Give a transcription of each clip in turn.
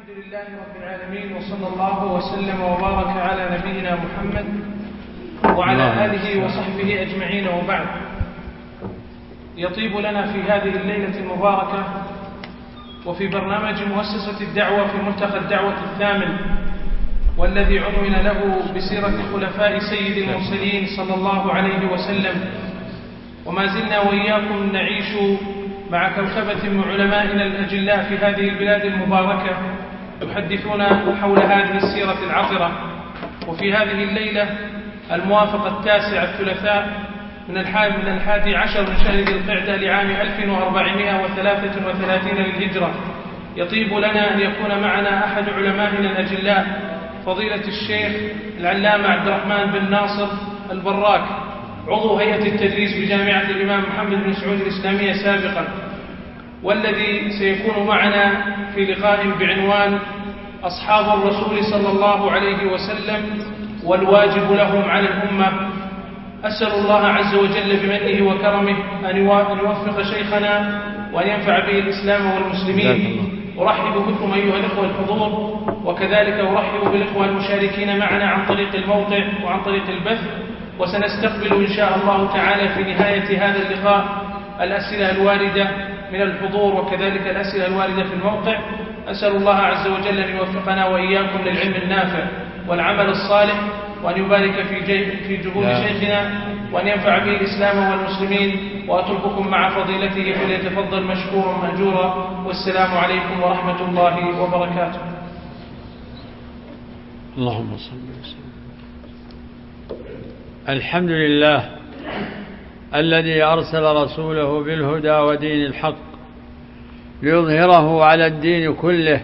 الحمد لله رب العالمين، وصلى الله وسلم وبارك على نبينا محمد وعلى آله وصحبه أجمعين، وبعد. يطيب لنا في هذه الليلة المباركة وفي برنامج مؤسسة الدعوة في ملتقى الدعوة الثامن، والذي عنون له بسيرة خلفاء سيد المرسلين صلى الله عليه وسلم. وما زلنا وإياكم نعيش مع كوكبة من علمائنا الأجلاء في هذه البلاد المباركة يحدثون حول هذه السيرة العطرة. وفي هذه الليلة الموافقة 9 الثلاثاء من 11 من شهر ذي القعدة لعام 1433 للهجرة، يطيب لنا أن يكون معنا أحد علمائنا الأجلاء فضيلة الشيخ العلامة عبد الرحمن بن ناصر البراك، عضو هيئة التدريس بجامعة الإمام محمد بن سعود الإسلامية سابقا، والذي سيكون معنا في لقاء بعنوان أصحاب الرسول صلى الله عليه وسلم والواجب لهم على الأمة. أسأل الله عز وجل بمنه وكرمه أن يوفق شيخنا وأن ينفع به الإسلام والمسلمين. أرحب بكم أيها الإخوة الحضور، وكذلك أرحب بالإخوة المشاركين معنا عن طريق الموقع وعن طريق البث. وسنستقبل إن شاء الله تعالى في نهاية هذا اللقاء الأسئلة الواردة من الحضور، وكذلك الأسئلة الواردة في الموقع. أسأل الله عز وجل أن يوفقنا وإياكم للعلم النافع والعمل الصالح، وأن يبارك في جهود شيخنا، وأن ينفع به الإسلام والمسلمين. وأترككم مع فضيلته فليتفضل مشكورا مأجورا، والسلام عليكم ورحمة الله وبركاته. اللهم صل وسلم. الحمد لله الذي أرسل رسوله بالهدى ودين الحق ليظهره على الدين كله،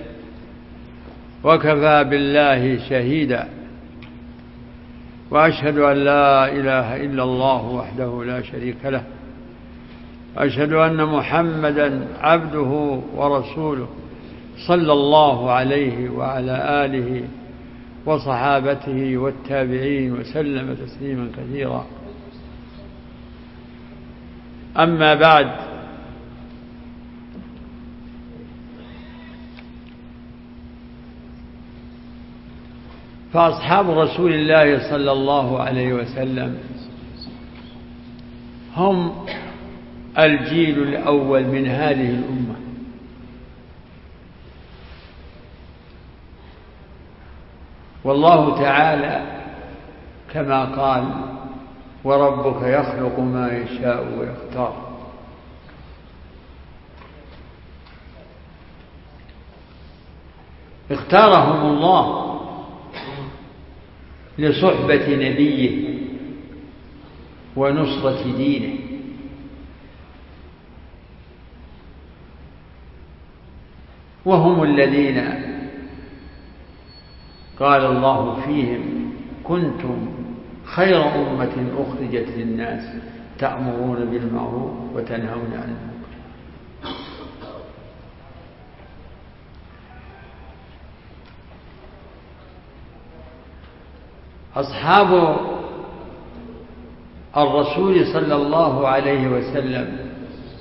وكفى بالله شهيدا. وأشهد أن لا إله إلا الله وحده لا شريك له، أشهد أن محمدا عبده ورسوله صلى الله عليه وعلى آله وصحابته والتابعين وسلم تسليما كثيرا. أما بعد، فأصحاب رسول الله صلى الله عليه وسلم هم الجيل الأول من هذه الأمة، والله تعالى كما قال: وربك يخلق ما يشاء ويختار. اختارهم الله لصحبة نبيه ونصرة دينه، وهم الذين قال الله فيهم: كنتم خير أمة أخرجت للناس تأمرون بالمعروف وتنهون عن المنكر. أصحاب الرسول صلى الله عليه وسلم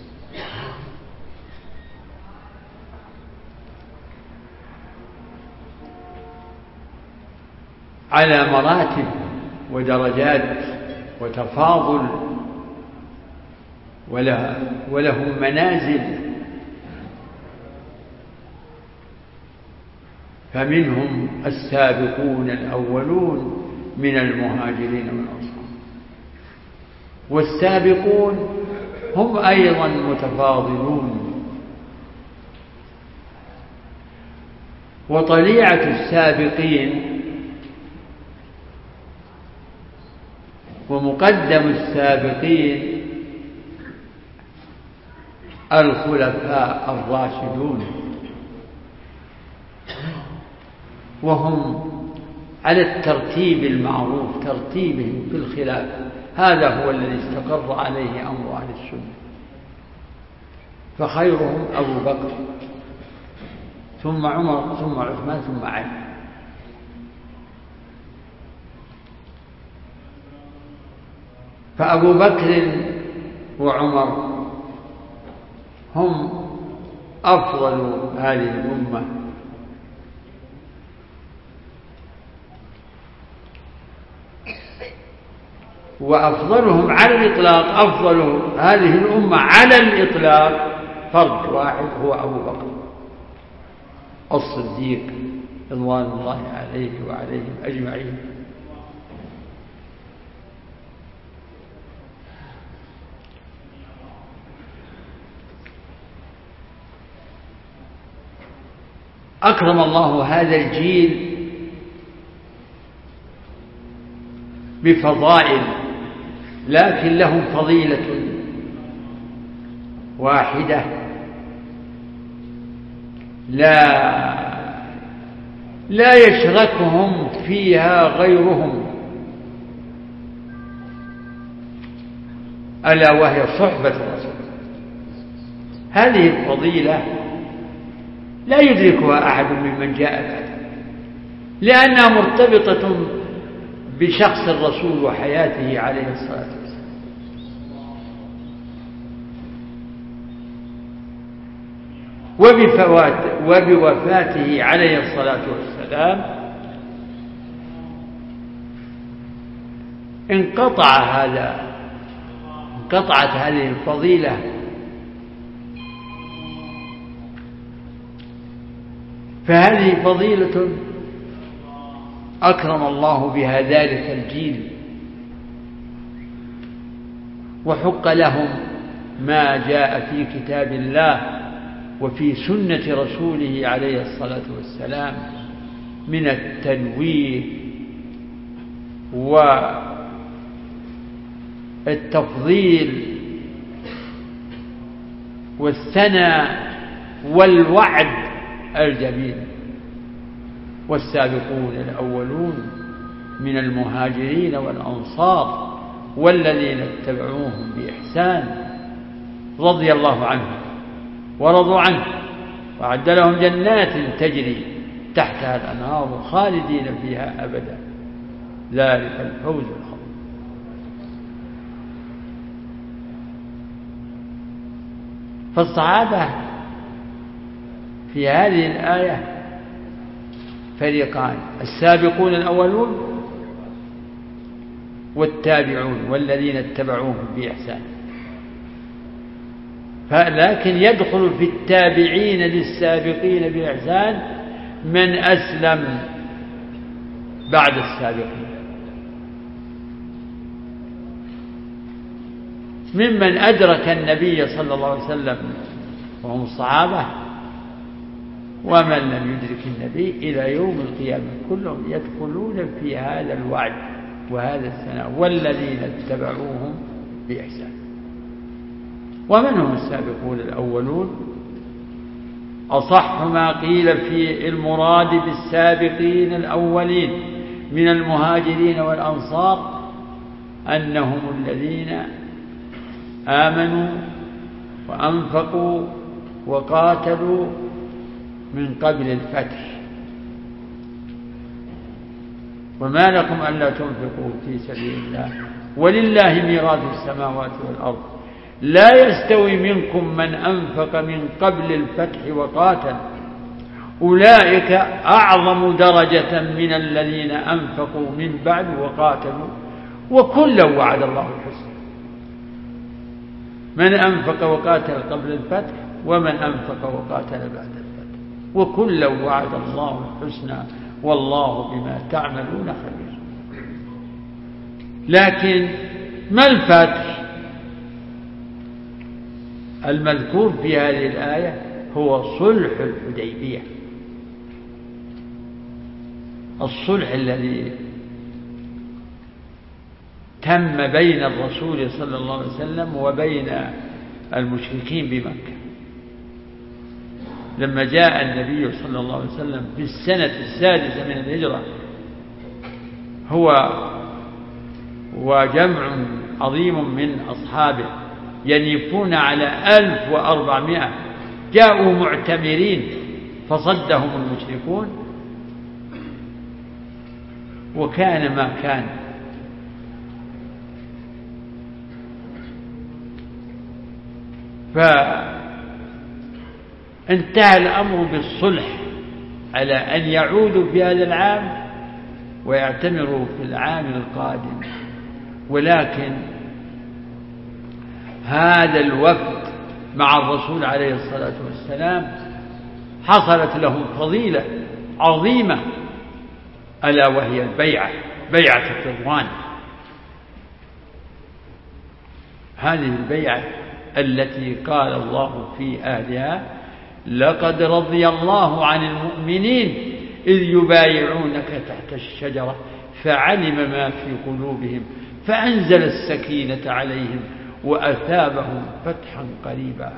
على مراتب ودرجات وتفاضل، ولهم منازل. فمنهم السابقون الأولون من المهاجرين والأنصار، والسابقون هم أيضا متفاضلون. وطليعة السابقين ومقدم السابقين الخلفاء الراشدون، وهم على الترتيب المعروف، ترتيبهم في الخلافة، هذا هو الذي استقر عليه أمر أهل السنة. فخيرهم أبو بكر، ثم عمر، ثم عثمان، ثم علي. فأبو بكر وعمر هم أفضل هذه الأمة وأفضلهم على الإطلاق، أفضل هذه الأمة على الإطلاق فرد واحد هو أبو بكر الصديق رضوان الله عليه وعليهم أجمعين. أكرم الله هذا الجيل بفضائل، لكن لهم فضيلة واحدة لا يشركهم فيها غيرهم، ألا وهي صحبة الرسول. هذه الفضيلة لا يدركها أحد ممن جاء بعده، لأنها مرتبطة بشخص الرسول وحياته عليه الصلاة والسلام. وبوفاته عليه الصلاة والسلام انقطعت هذه الفضيلة فهذه فضيلة أكرم الله بها ذلك الجيل، وحق لهم ما جاء في كتاب الله وفي سنة رسوله عليه الصلاة والسلام من التنويه والتفضيل والثناء والوعد الجميل. والسابقون الأولون من المهاجرين والأنصار والذين اتبعوهم بإحسان رضي الله عنهم ورضوا عنه وأعد لهم جنات تجري تحتها الأنهار خالدين فيها أبدا، ذلك الفوز العظيم. فالصحابة في هذه الآية فريقان: السابقون الأولون والتابعون والذين اتبعوهم بإحسان. لكن يدخل في التابعين للسابقين بإحسان من أسلم بعد السابقين، ممن أدرك النبي صلى الله عليه وسلم وهم الصحابة، ومن لم يدرك النبي إلى يوم القيامة كلهم يدخلون في هذا الوعد وهذا الثناء والذين اتبعوهم بإحسان. ومن هم السابقون الأولون؟ أصح ما قيل في المراد بالسابقين الأولين من المهاجرين والأنصار أنهم الذين آمنوا وأنفقوا وقاتلوا من قبل الفتح. وما لكم ألا تنفقوا في سبيل الله ولله ميراث السماوات والأرض لا يستوي منكم من أنفق من قبل الفتح وقاتل أولئك أعظم درجة من الذين أنفقوا من بعد وقاتلوا وكلا وعد الله الحسنى. من أنفق وقاتل قبل الفتح ومن أنفق وقاتل بعد الفتح وكلا وعد الله الحسنى والله بما تعملون خبير. لكن ما الفتح المذكور في هذه الآية؟ هو صلح الحديبية، الصلح الذي تم بين الرسول صلى الله عليه وسلم وبين المشركين بمكة لما جاء النبي صلى الله عليه وسلم في السنة السادسة من الهجرة هو وجمع عظيم من أصحابه ينيفون على 1400 جاءوا معتمرين فصدهم المشركون وكان ما كان. فانتهى الأمر بالصلح على أن يعودوا في هذا العام ويعتمروا في العام القادم، ولكن هذا الوفد مع الرسول عليه الصلاة والسلام حصلت لهم فضيلة عظيمة، ألا وهي بيعة الرضوان. هذه البيعة التي قال الله في آلها: لقد رضي الله عن المؤمنين إذ يبايعونك تحت الشجرة فعلم ما في قلوبهم فأنزل السكينة عليهم وأثابهم فتحا قريبا.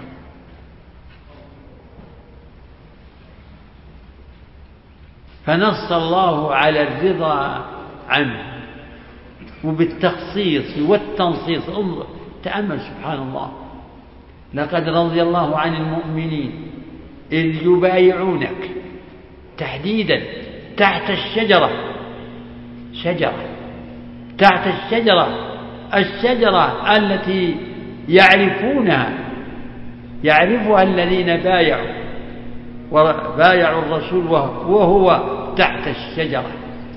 فنص الله على الرضا عنه وبالتخصيص والتنصيص. انظر تأمل سبحان الله: لقد رضي الله عن المؤمنين إذ يبايعونك، تحديدا تحت الشجرة، شجرة تحت الشجرة التي يعرفها الذين بايعوا الرسول وهو تحت الشجرة.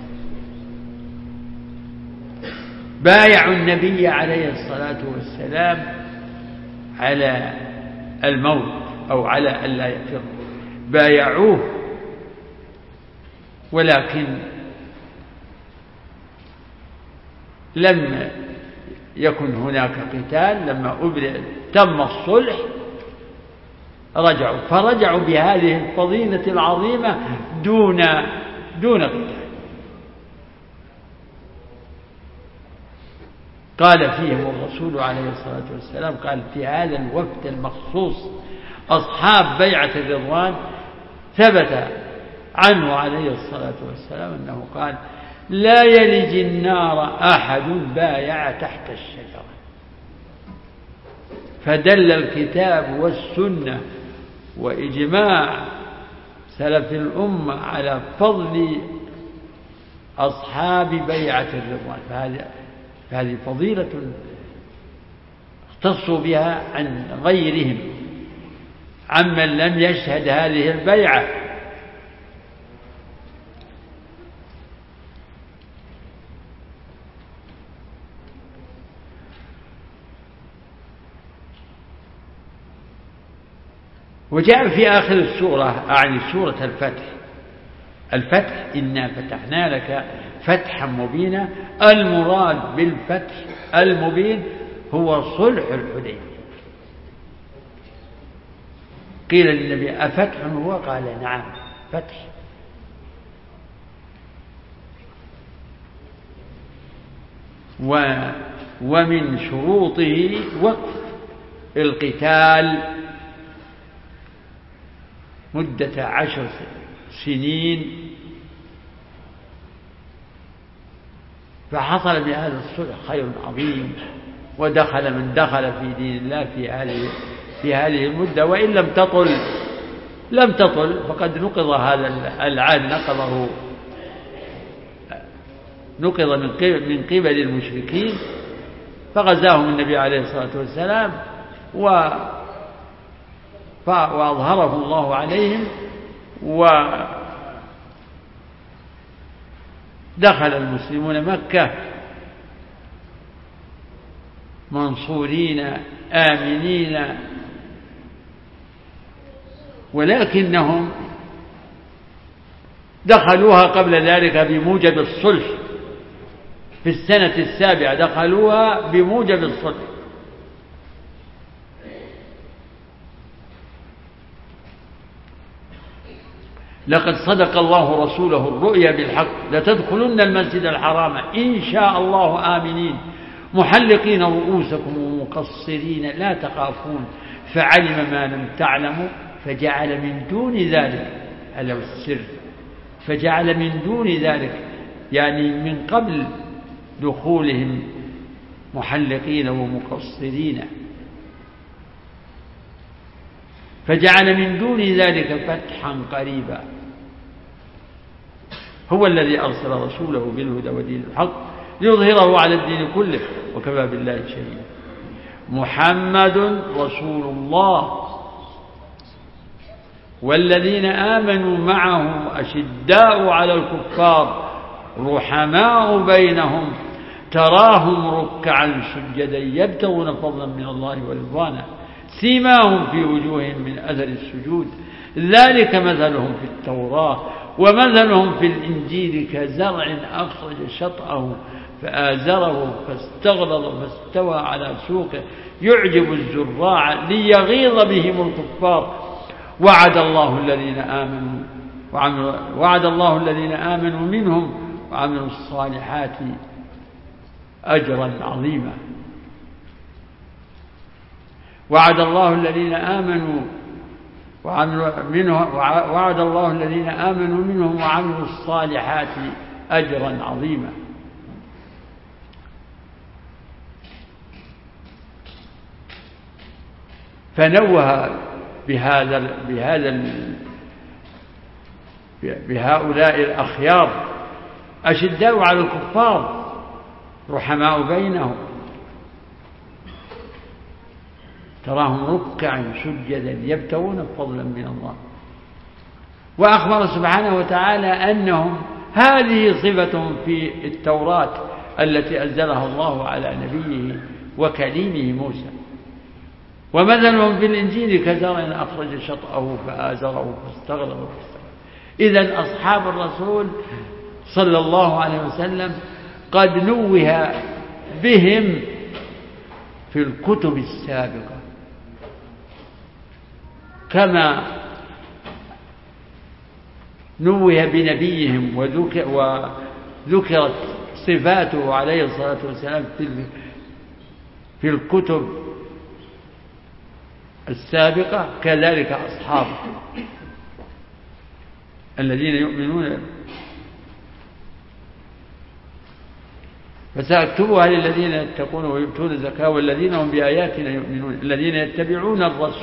بايعوا النبي عليه الصلاة والسلام على الموت أو على ألا يفر، بايعوه، ولكن لم يكن هناك قتال. لما تم الصلح فرجعوا بهذه الفضيلة العظيمة دون قتال. قال فيهم الرسول عليه الصلاة والسلام، قال في هذا الوفد المخصوص أصحاب بيعة الرضوان، ثبت عنه عليه الصلاة والسلام أنه قال: لا يلج النار أحد بايع تحت الشجرة. فدل الكتاب والسنة وإجماع سلف الأمة على فضل أصحاب بيعة الرضوان. فهذه فضيلة اختصوا بها عن غيرهم، عمن لم يشهد هذه البيعة. وجاء في آخر السورة، أعني سورة الفتح: إنا فتحنا لك فتحا مبينا. المراد بالفتح المبين هو صلح الحديبية. قيل للنبي: أفتح هو؟ قال: نعم فتح. ومن شروطه وقف القتال مدة 10 سنين. فحصل بهذا الصلح خير عظيم، ودخل من دخل في دين الله في هذه المدة، وإن لم تطل فقد نقض هذا العهد، نقض من قبل المشركين، فغزاهم النبي عليه الصلاة والسلام وأظهره الله عليهم، ودخل المسلمون مكة منصورين آمنين، ولكنهم دخلوها قبل ذلك بموجب الصلح. في السنة 7 دخلوها بموجب الصلح. لقد صدق الله رسوله الرؤيا بالحق لتدخلن المسجد الحرام إن شاء الله آمنين محلقين رؤوسكم ومقصرين لا تخافون فعلم ما لم تعلموا فجعل من دون ذلك، هذا السر، فجعل من دون ذلك يعني من قبل دخولهم محلقين ومقصرين، فجعل من دون ذلك فتحا قريبا. هو الذي أرسل رسوله بالهدى ودين الحق ليظهره على الدين كله وكفى بالله شهيدا. محمد رسول الله والذين آمنوا معه أشداء على الكفار رحماء بينهم تراهم ركعا سجدا يبتغون فضلا من الله ورضوانا سيماهم في وجوههم من أثر السجود ذلك مثلهم في التوراة ومثلهم في الإنجيل كزرع أخرج شطأه فآزره فاستغلظ فاستوى على سوقه يعجب الزراع ليغيظ بهم الكفار وعد الله الذين آمنوا منهم وعملوا الصالحات أجرا عظيما. وعد الله الذين آمنوا منهم وعملوا الصالحات أجرا عظيما. فنوه بهؤلاء الأخيار أشداء على الكفار رحماء بينهم تراهم ركعا سجدا يبتغون فضلا من الله. وأخبر سبحانه وتعالى أنهم هذه صفتهم في التوراة التي أنزلها الله على نبيه وكليمه موسى. ومثلهم في الإنجيل كزرع أخرج شطأه فآزره فاستغلظ. إذن أصحاب الرسول صلى الله عليه وسلم قد نوه بهم في الكتب السابقة كما نوه بنبيهم وذكرت صفاته عليه الصلاة والسلام في الكتب السابقة كذلك أصحابه الذين يؤمنون فسأكتبها للذين يتقون ويؤتون الزكاة والذين هم بآياتنا يؤمنون الذين يتبعون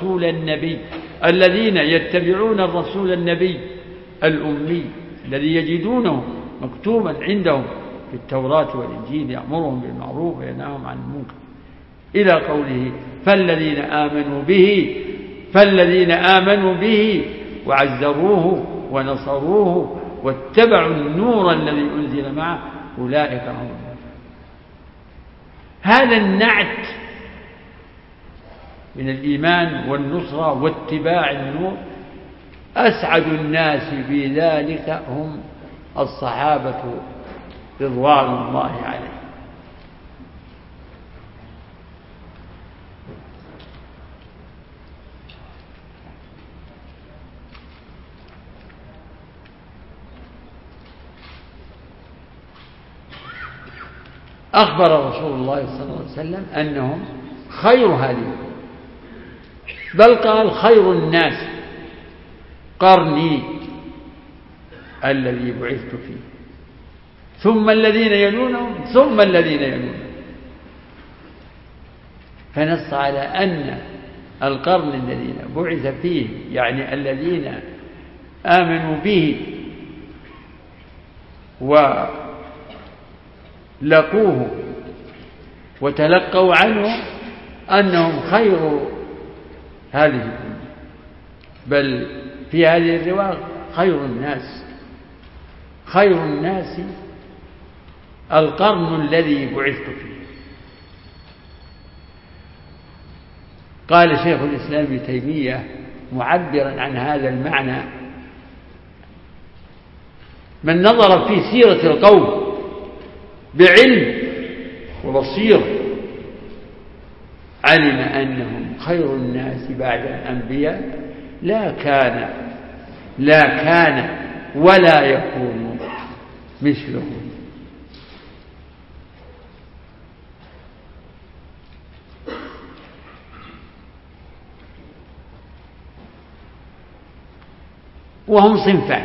الرسول النبي الأمي الذي يجدونه مكتوبا عندهم في التوراة والإنجيل يأمرهم بالمعروف وينهاهم عن المنكر إلى قوله فالذين آمنوا به وعزروه ونصروه واتبعوا النور الذي أنزل معه أولئك هم هذا النعت من الإيمان والنصرة واتباع النور أسعد الناس بذلك هم الصحابة رضوان الله عليهم. أخبر رسول الله صلى الله عليه وسلم أنهم خير هذه بل قال خير الناس قرني الذي بعثت فيه ثم الذين يلونهم ثم الذين يلونهم. فنص على أن القرن الذين بعث فيه يعني الذين آمنوا به ولقوه وتلقوا عنه أنهم خير هذه الأمة بل في هذه الرواية خير الناس القرن الذي بعثت فيه. قال شيخ الإسلام ابن تيمية معبرا عن هذا المعنى من نظر في سيرة القوم بعلم وبصيرة علم أنهم خير الناس بعد الأنبياء لا كان ولا يكون مثلهم. وهم صنفان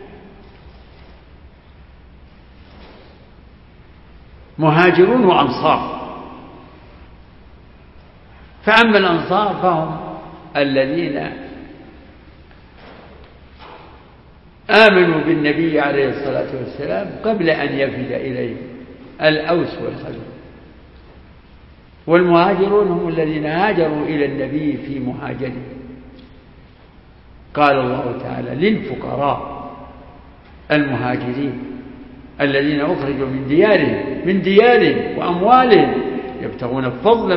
مهاجرون وأنصار. فأما الأنصار فهم الذين آمنوا بالنبي عليه الصلاة والسلام قبل أن يفد إليهم الأوس والخزرج. والمهاجرون هم الذين هاجروا إلى النبي في مهاجره. قال الله تعالى للفقراء المهاجرين الذين أخرجوا من ديارهم وأموالهم يبتغون فضلا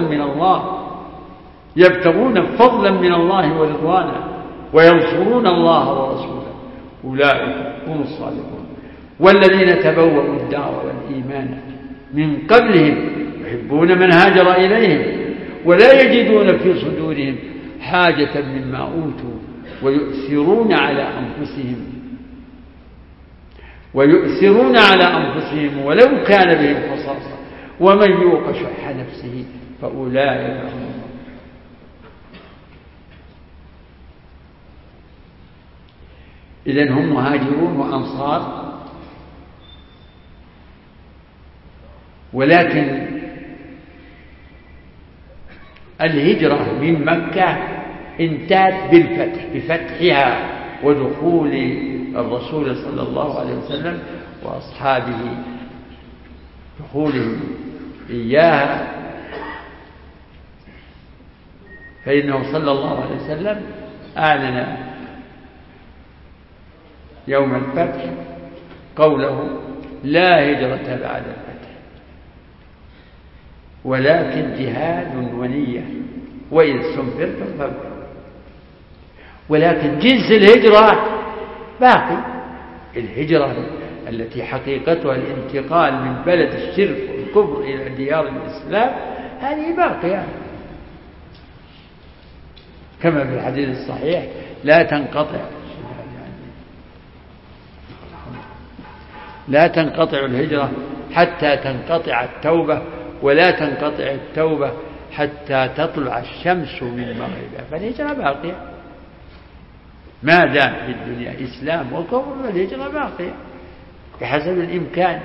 من الله ورضوانا وينصرون الله ورسوله أولئك هم الصادقون. والذين تبوأوا الدار والإيمان من قبلهم يحبون من هاجر إليهم ولا يجدون في صدورهم حاجة مما أوتوا ويؤثرون على أنفسهم ولو كان بهم خصاصة ومن يوق شح نفسه فأولئك هم المفلحون. إذن هم مهاجرون وأنصار، ولكن الهجرة من مكة انتهت بفتحها ودخول الرسول صلى الله عليه وسلم وأصحابه، دخولهم إياها، فإنه صلى الله عليه وسلم أعلن يوم الفتح قوله: لا هجرة بعد الفتح ولكن جهاد ونية وإذ سنفرتم فانفروا. ولكن جنس الهجرة باقي، الهجرة التي حقيقتها الانتقال من بلد الشرك والكفر إلى ديار الإسلام هذه باقية، كما في الحديث الصحيح: لا تنقطع الهجرة حتى تنقطع التوبة، ولا تنقطع التوبة حتى تطلع الشمس من مغربها. فالهجرة باقية ما دام في الدنيا إسلام وكفر، فالهجرة باقية بحسب الإمكان.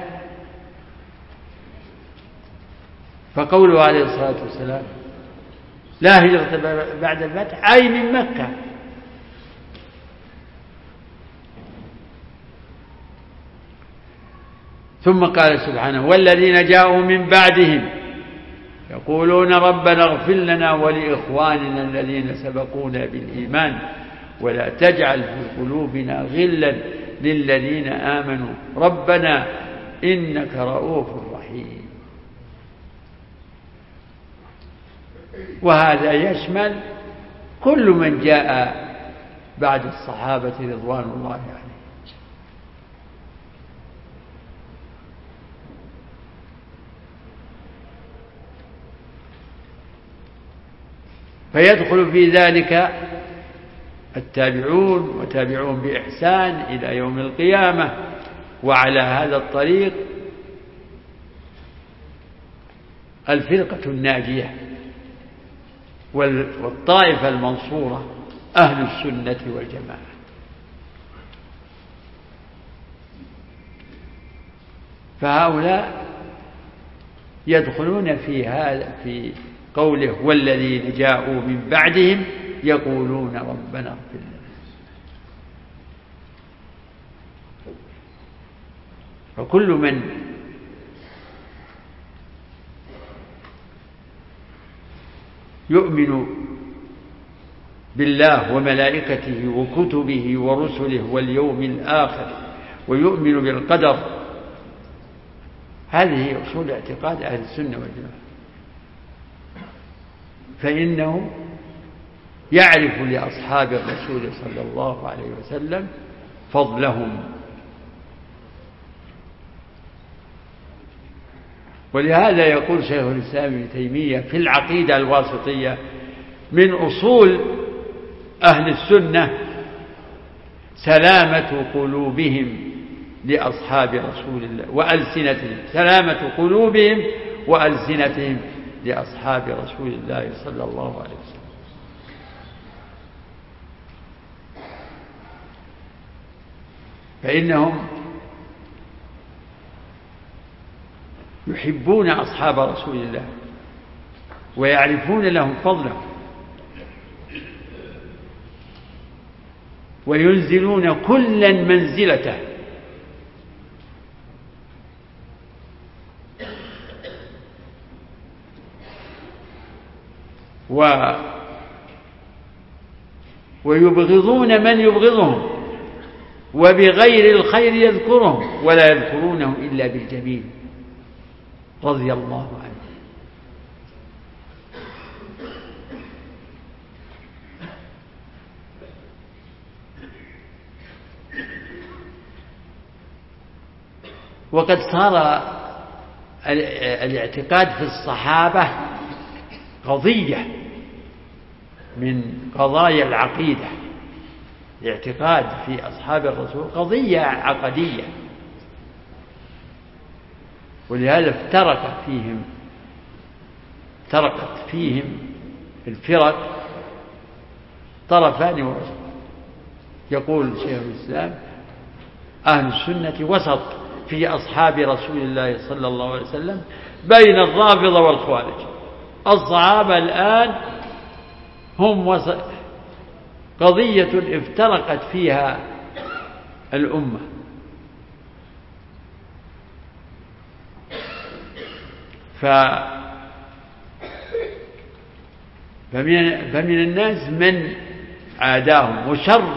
فقوله عليه الصلاة والسلام: لا هجرة بعد الفتح، أي من مكة. ثم قال سبحانه: والذين جاءوا من بعدهم يقولون ربنا اغفر لنا ولإخواننا الذين سبقونا بالإيمان ولا تجعل في قلوبنا غلا للذين آمنوا ربنا إنك رؤوف رحيم. وهذا يشمل كل من جاء بعد الصحابة رضوان الله عليهم. فيدخل في ذلك التابعون وتابعون بإحسان إلى يوم القيامة. وعلى هذا الطريق الفرقة الناجية والطائفة المنصورة أهل السنة والجماعة. فهؤلاء يدخلون في هذا في قوله: والذين جاءوا من بعدهم يقولون ربنا اغفر لنا. فكل من يؤمن بالله وملائكته وكتبه ورسله واليوم الآخر ويؤمن بالقدر، هذه أصول اعتقاد أهل السنة والجماعة. فإنه يعرف لأصحاب الرسول صلى الله عليه وسلم فضلهم. ولهذا يقول شيخ الإسلام ابن تيمية في العقيدة الواسطية: من أصول أهل السنة سلامة قلوبهم لأصحاب رسول الله وألسنتهم، سلامة قلوبهم وألسنتهم لأصحاب رسول الله صلى الله عليه وسلم. فإنهم يحبون أصحاب رسول الله ويعرفون لهم فضلهم وينزلون كلا منزلته. ويبغضون من يبغضهم وبغير الخير يذكرهم ولا يذكرونه إلا بالجميل رضي الله عنه. وقد صار الاعتقاد في الصحابة قضية من قضايا العقيدة. الاعتقاد في أصحاب الرسول قضية عقدية، ولهذا افترقت فيهم الفرق طرفان ووسط. يقول شيخ الإسلام: أهل السنة وسط في أصحاب رسول الله صلى الله عليه وسلم بين الرافضة والخوارج. الصحابة الآن هم وسط، قضية افترقت فيها الأمة. فمن الناس من عاداهم، وشر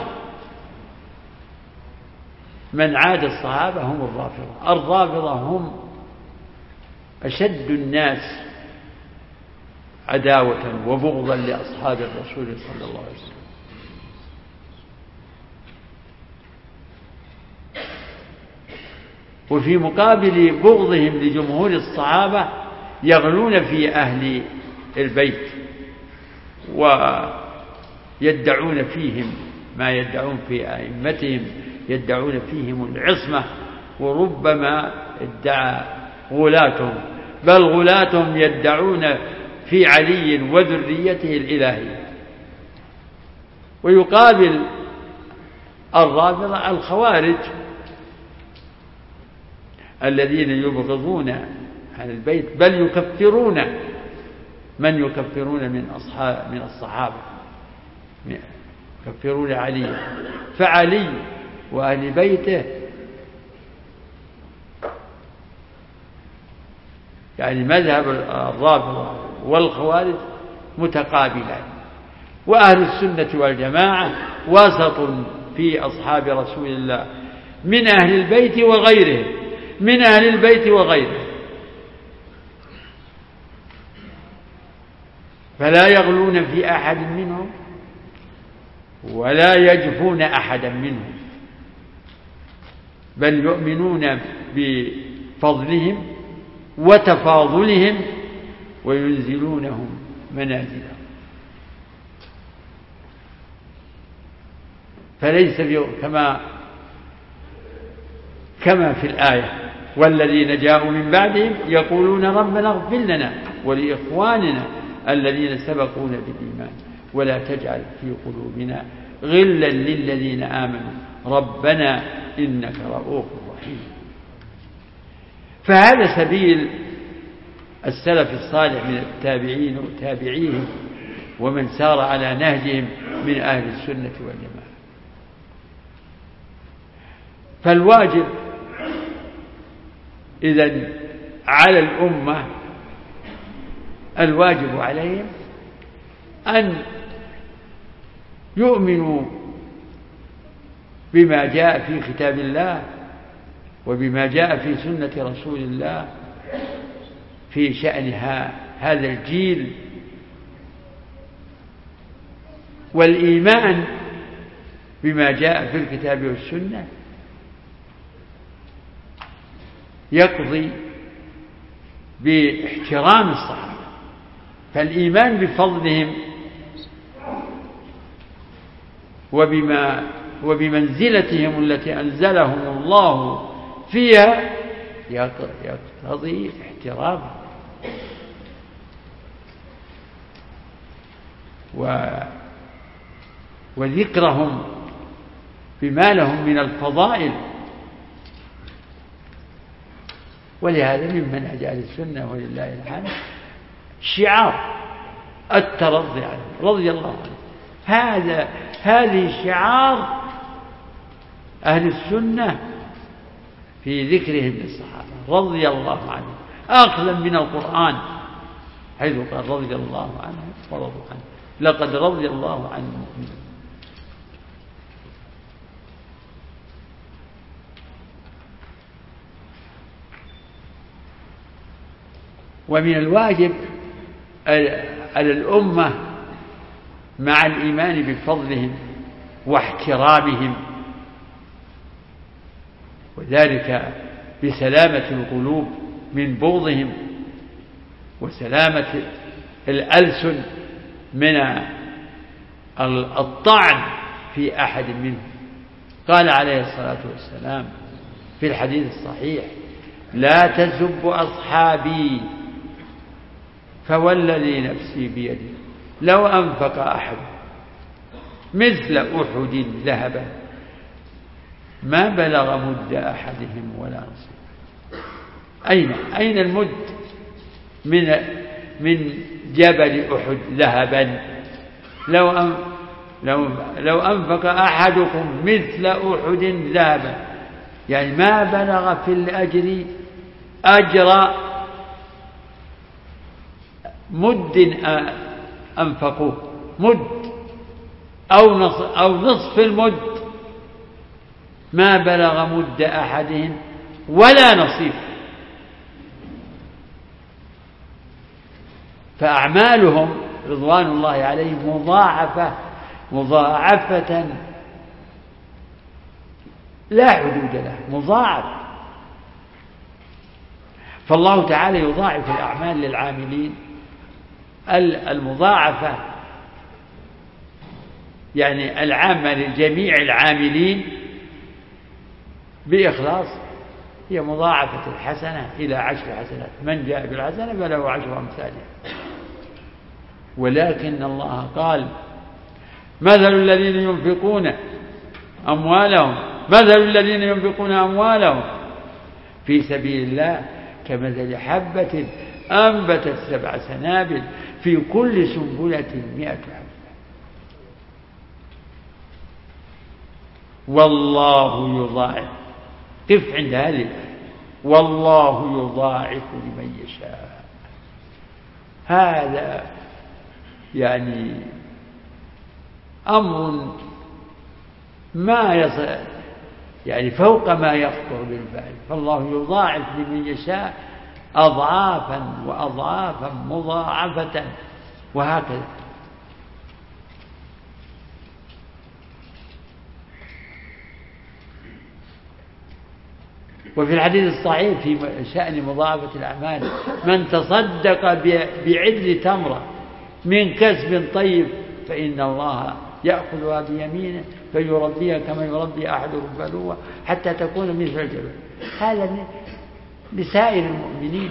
من عاد الصحابة هم الرافضة. الرافضة هم أشد الناس عداوة وبغضا لأصحاب الرسول صلى الله عليه وسلم. وفي مقابل بغضهم لجمهور الصحابة يغلون في أهل البيت ويدعون فيهم ما يدعون في أئمتهم، يدعون فيهم العصمة، وربما ادعى غلاتهم، بل غلاتهم يدعون في علي وذريته الإلهية. ويقابل الرافضة الخوارج الذين يبغضون أهل البيت، بل يكفرون من يكفرون من الصحابة، يكفرون علي. فعلي وأهل بيته يعني مذهب الرافضة والخوارج متقابلان. وأهل السنة والجماعة وسط في أصحاب رسول الله من أهل البيت وغيرهم، من أهل البيت وغيرهم، فلا يغلون في أحد منهم ولا يجفون أحدا منهم، بل يؤمنون بفضلهم وتفاضلهم وينزلونهم منازلهم. فليس كما في الآية: والذين جاءوا من بعدهم يقولون ربنا اغفر لنا ولإخواننا الذين سبقونا بالإيمان ولا تجعل في قلوبنا غلا للذين آمنوا ربنا إنك رؤوف رحيم. فهذا سبيل السلف الصالح من التابعين وتابعيهم ومن سار على نهجهم من أهل السنة والجماعة. فالواجب إذن على الأمة، الواجب عليهم أن يؤمنوا بما جاء في كتاب الله وبما جاء في سنة رسول الله في شأن هذا الجيل. والإيمان بما جاء في الكتاب والسنة يقضي باحترام الصحابة، فالإيمان بفضلهم وبمنزلتهم التي أنزلهم الله فيها يقتضي احترامهم وذكرهم بما لهم من الفضائل. ولهذا من منهج أهل السنة ولله الحمد شعار الترضي عنه رضي الله عنه. هذه شعار أهل السنة في ذكرهم للصحابة رضي الله عنهم، أخذا من القرآن حيث قال رضي الله عنه ورضوا عنه لقد رضي الله عن المؤمنين. ومن الواجب على الأمة مع الإيمان بفضلهم واحترامهم، وذلك بسلامة القلوب من بغضهم وسلامة الألسن من الطعن في أحد منهم. قال عليه الصلاة والسلام في الحديث الصحيح: لا تسبوا أصحابي فوالذي نفسي بيده لو أنفق أحد مثل أحد ذهبا ما بلغ مد أحدهم ولا نصيب. أين المد من جبل أحد ذهبا؟ لو أنفق أحدكم مثل أحد ذهبا، يعني ما بلغ في الأجر أجر مد أنفقوه، مد أو نصف المد، ما بلغ مد أحدهم ولا نصيب. فأعمالهم رضوان الله عليهم مضاعفة لا حدود له، مضاعف. فالله تعالى يضاعف الأعمال للعاملين المضاعفة، يعني العامة لجميع العاملين بإخلاص، هي مضاعفة الحسنة إلى 10 حسنات، من جاء بالحسنة فله 10 أمثالها. ولكن الله قال: مثل الذين ينفقون أموالهم في سبيل الله كمثل حبة أنبتت 7 سنابل في كل سنبلة 100 حبة والله يضاعف. قف عند هذه الآية: والله يضاعف لمن يشاء. هذا يعني أمر ما يصل، يعني فوق ما يخطر بالبال. فالله يضاعف لمن يشاء أضعافا وأضعافا مضاعفة، وهكذا. وفي الحديث الصحيح في شأن مضاعفة الأعمال: من تصدق بعدل تمرة من كسب طيب فإن الله يأخذها بيمينه فيربيها كما يربي أحدكم فلوة حتى تكون مثل الجبل. هذا لسائر المؤمنين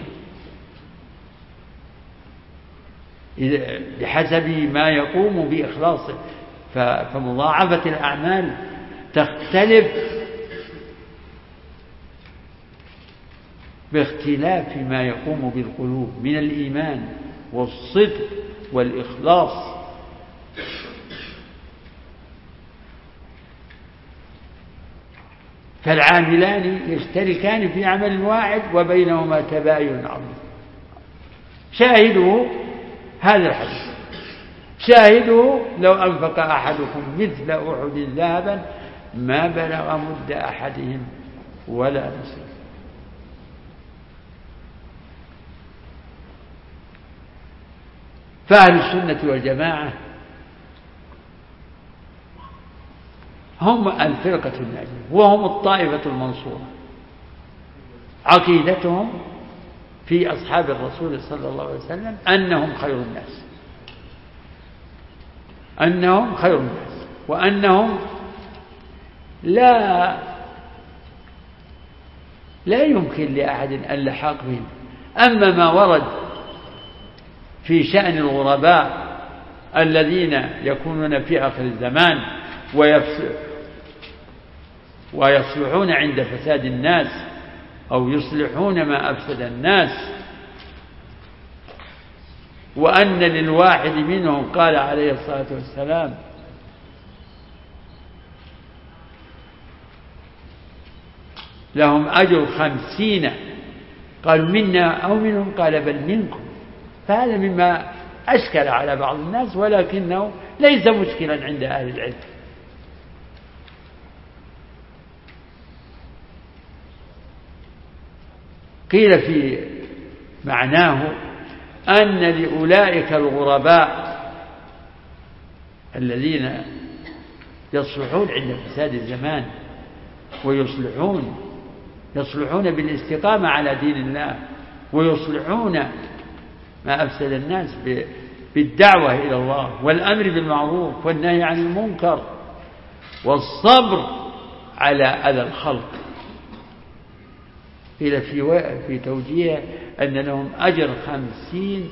بحسب ما يقوم بإخلاصه. فمضاعفة الأعمال تختلف باختلاف ما يقوم بالقلوب من الإيمان والصدق والإخلاص. فالعاملان يشتركان في عمل واحد وبينهما تباين عظيم. شاهده هذا الحديث، شاهده: لو أنفق أحدكم مثل أحد ذهبا ما بلغ مد أحدهم ولا نصيب. فأهل السنة والجماعة هم الفرقة الناجية وهم الطائفة المنصورة. عقيدتهم في أصحاب الرسول صلى الله عليه وسلم أنهم خير الناس، أنهم خير الناس، وأنهم لا يمكن لأحد اللحاق بهم. أما ما ورد في شأن الغرباء الذين يكونون في آخر الزمان ويصلحون عند فساد الناس أو يصلحون ما أفسد الناس، وأن للواحد منهم قال عليه الصلاة والسلام: لهم أجر 50. قالوا: منا أو منهم؟ قال: بل منكم. فهذا مما أشكل على بعض الناس، ولكنه ليس مشكلا عند أهل العلم. قيل معناه أن لأولئك الغرباء الذين يصلحون عند فساد الزمان يصلحون بالاستقامة على دين الله، ويصلحون ما أفسد الناس بالدعوة إلى الله والأمر بالمعروف والنهي عن المنكر والصبر على أذى الخلق. قيل في توجيه أن لهم أجر 50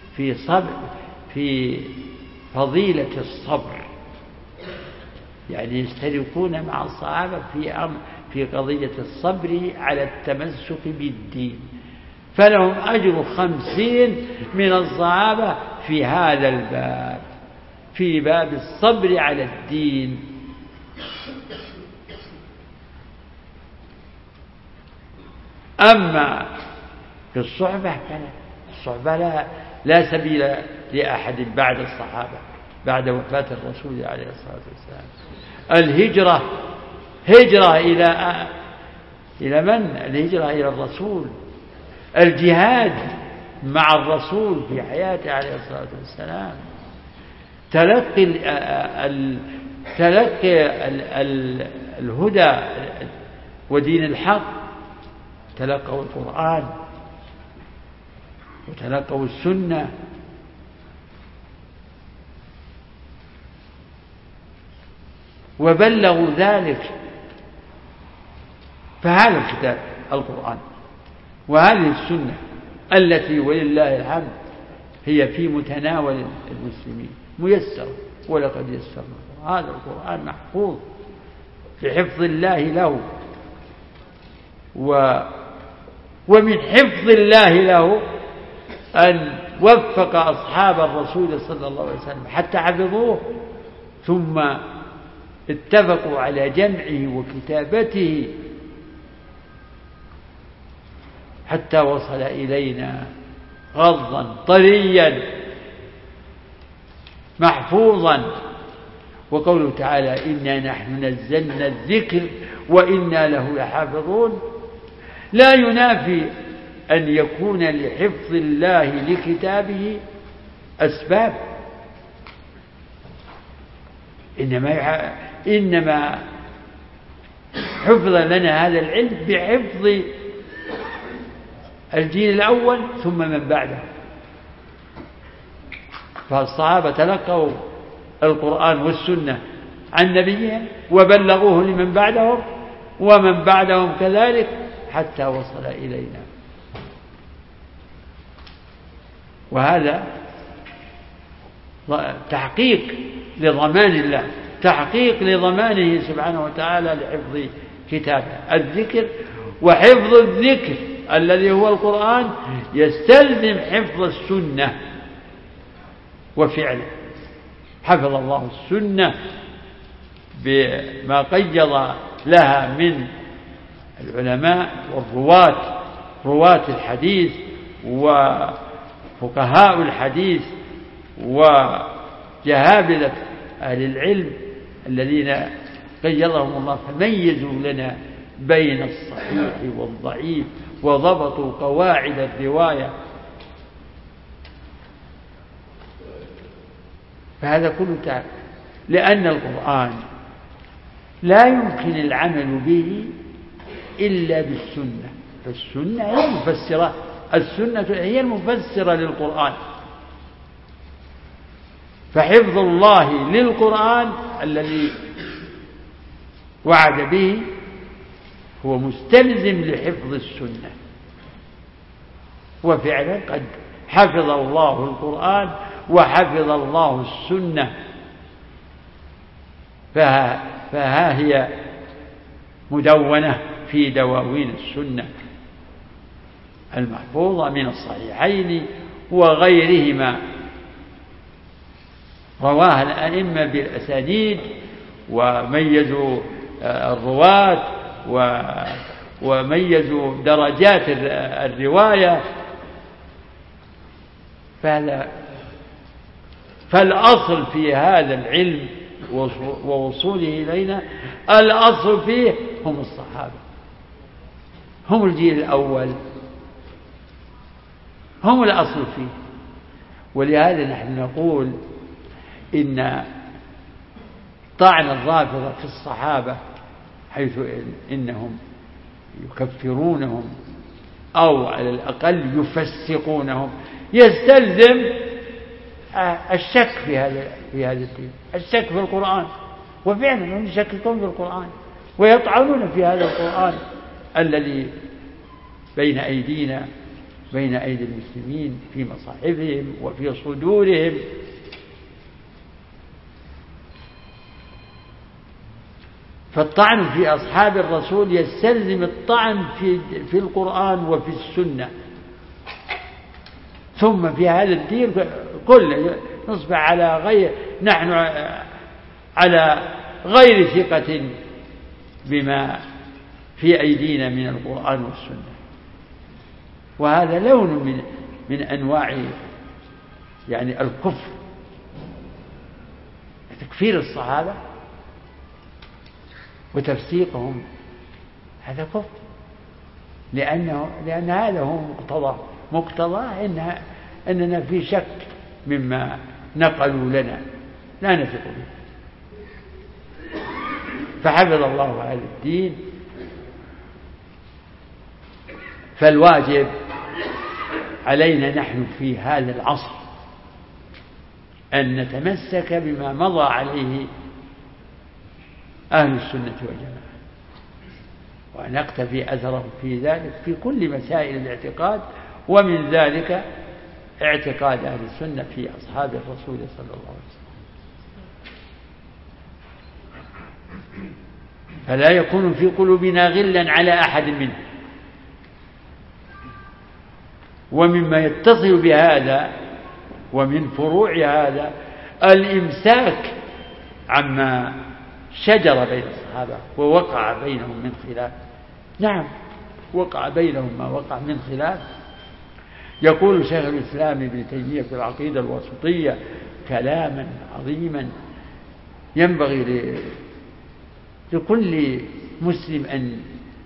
في فضيلة الصبر، يعني يشتركون مع الصحابة في قضية الصبر على التمسك بالدين، فلهم أجر 50 من الصحابة في هذا الباب، في باب الصبر على الدين. أما في الصحبة الصحبة لا سبيل لأحد بعد الصحابة بعد وفاة الرسول عليه الصلاة والسلام. الهجرة هجرة إلى من؟ الهجرة إلى الرسول، الجهاد مع الرسول في حياته عليه الصلاة والسلام، تلقي الهدى ودين الحق، تلقوا القرآن وتلقوا السنة، وبلغوا ذلك. فهذا الكتاب القرآن وهذه السنة التي ولله الحمد هي في متناول المسلمين ميسر، ولقد يسرنا. هذا القرآن محفوظ بحفظ الله له، ومن حفظ الله له أن وفق أصحاب الرسول صلى الله عليه وسلم حتى حفظوه، ثم اتفقوا على جمعه وكتابته حتى وصل إلينا غضا طريا محفوظا. وقوله تعالى: إنا نحن نزلنا الذكر وإنا له لحافظون، لا ينافي أن يكون لحفظ الله لكتابه أسباب، إنما حفظ لنا هذا العلم بحفظ الجيل الأول ثم من بعده. فالصحابة تلقوا القرآن والسنة عن نبيهم وبلغوه لمن بعدهم ومن بعدهم كذلك حتى وصل إلينا. وهذا تحقيق لضمان الله، تحقيق لضمانه سبحانه وتعالى لحفظ كتابه. الذكر وحفظ الذكر الذي هو القرآن يستلزم حفظ السنة وفعله. حفظ الله السنة بما قيض لها من العلماء والرواة، رواة الحديث وفقهاء الحديث وجهابذة أهل العلم الذين قيضهم الله فميزوا لنا بين الصحيح والضعيف وضبطوا قواعد الرواية. فهذا كله تعب، لأن القرآن لا يمكن العمل به إلا بالسنة، فالسنة هي المفسرة، السنة هي المفسرة للقرآن. فحفظ الله للقرآن الذي وعد به هو مستلزم لحفظ السنة. وفعلا قد حفظ الله القرآن وحفظ الله السنة، فها هي مدونة في دواوين السنة المحفوظة من الصحيحين وغيرهما، رواها الأئمة بالأسانيد وميزوا الرواة وميزوا درجات الرواية. فالأصل في هذا العلم ووصوله إلينا، الأصل فيه هم الصحابة، هم الجيل الأول، هم الأصل فيه. ولهذا نحن نقول إن طعن الرافضة في الصحابة حيث إنهم يكفرونهم أو على الأقل يفسقونهم يستلزم الشك في هذا الدين، الشك في القرآن. وفعلا هم يشككون في القرآن ويطعنون في هذا القرآن الذي بين أيدينا، بين أيدي المسلمين، في مصاحفهم وفي صدورهم. فالطعن في أصحاب الرسول يستلزم الطعن في القرآن وفي السنة، ثم في هذا الدين كله نصبح نحن على غير ثقة بما في أيدينا من القرآن والسنة. وهذا لون من أنواع يعني الكفر. تكفير الصحابة وتفسيقهم هذا كفر، لأن هذا هو مقتضى أننا في شك مما نقلوا لنا لا نثق به. فحفظ الله هذا الدين. فالواجب علينا نحن في هذا العصر أن نتمسك بما مضى عليه أهل السنة والجماعة، وأن نقتفي أثرهم في ذلك في كل مسائل الاعتقاد، ومن ذلك اعتقاد أهل السنة في أصحاب الرسول صلى الله عليه وسلم. فلا يكون في قلوبنا غلا على أحد منهم. ومما يتصل بهذا ومن فروع هذا الإمساك عما شجر بين الصحابة ووقع بينهم من خلاف. نعم، وقع بينهم ما وقع من خلاف. يقول شيخ الإسلام ابن تيمية في العقيدة الواسطية كلاما عظيما ينبغي لكل مسلم أن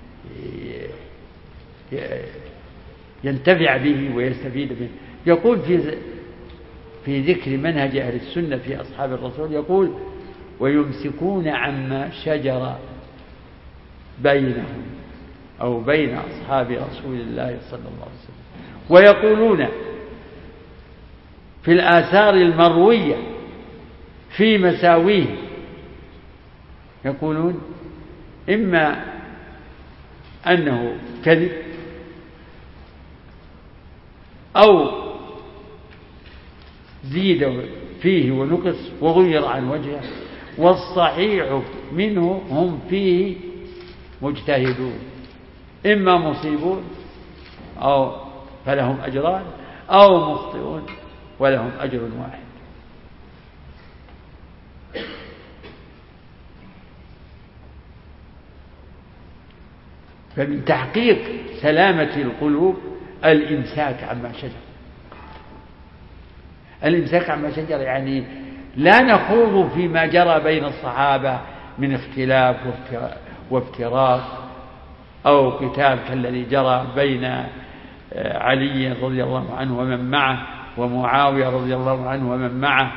ينتفع به ويستفيد به. يقول في ذكر منهج أهل السنة في أصحاب الرسول، يقول: ويمسكون عما شجر بينهم أو بين أصحاب رسول الله صلى الله عليه وسلم. ويقولون في الآثار المروية في مساويه، يقولون إما أنه كذب أو زيد فيه ونقص وغير عن وجهه، والصحيح منه هم فيه مجتهدون، إما مصيبون أو فلهم أجران أو مخطئون ولهم أجر واحد. فمن تحقيق سلامة القلوب الإمساك عما شجر. الإمساك عما شجر يعني لا نخوض فيما جرى بين الصحابة من اختلاف وافتراق أو قتال كالذي جرى بين علي رضي الله عنه ومن معه ومعاوية رضي الله عنه ومن معه.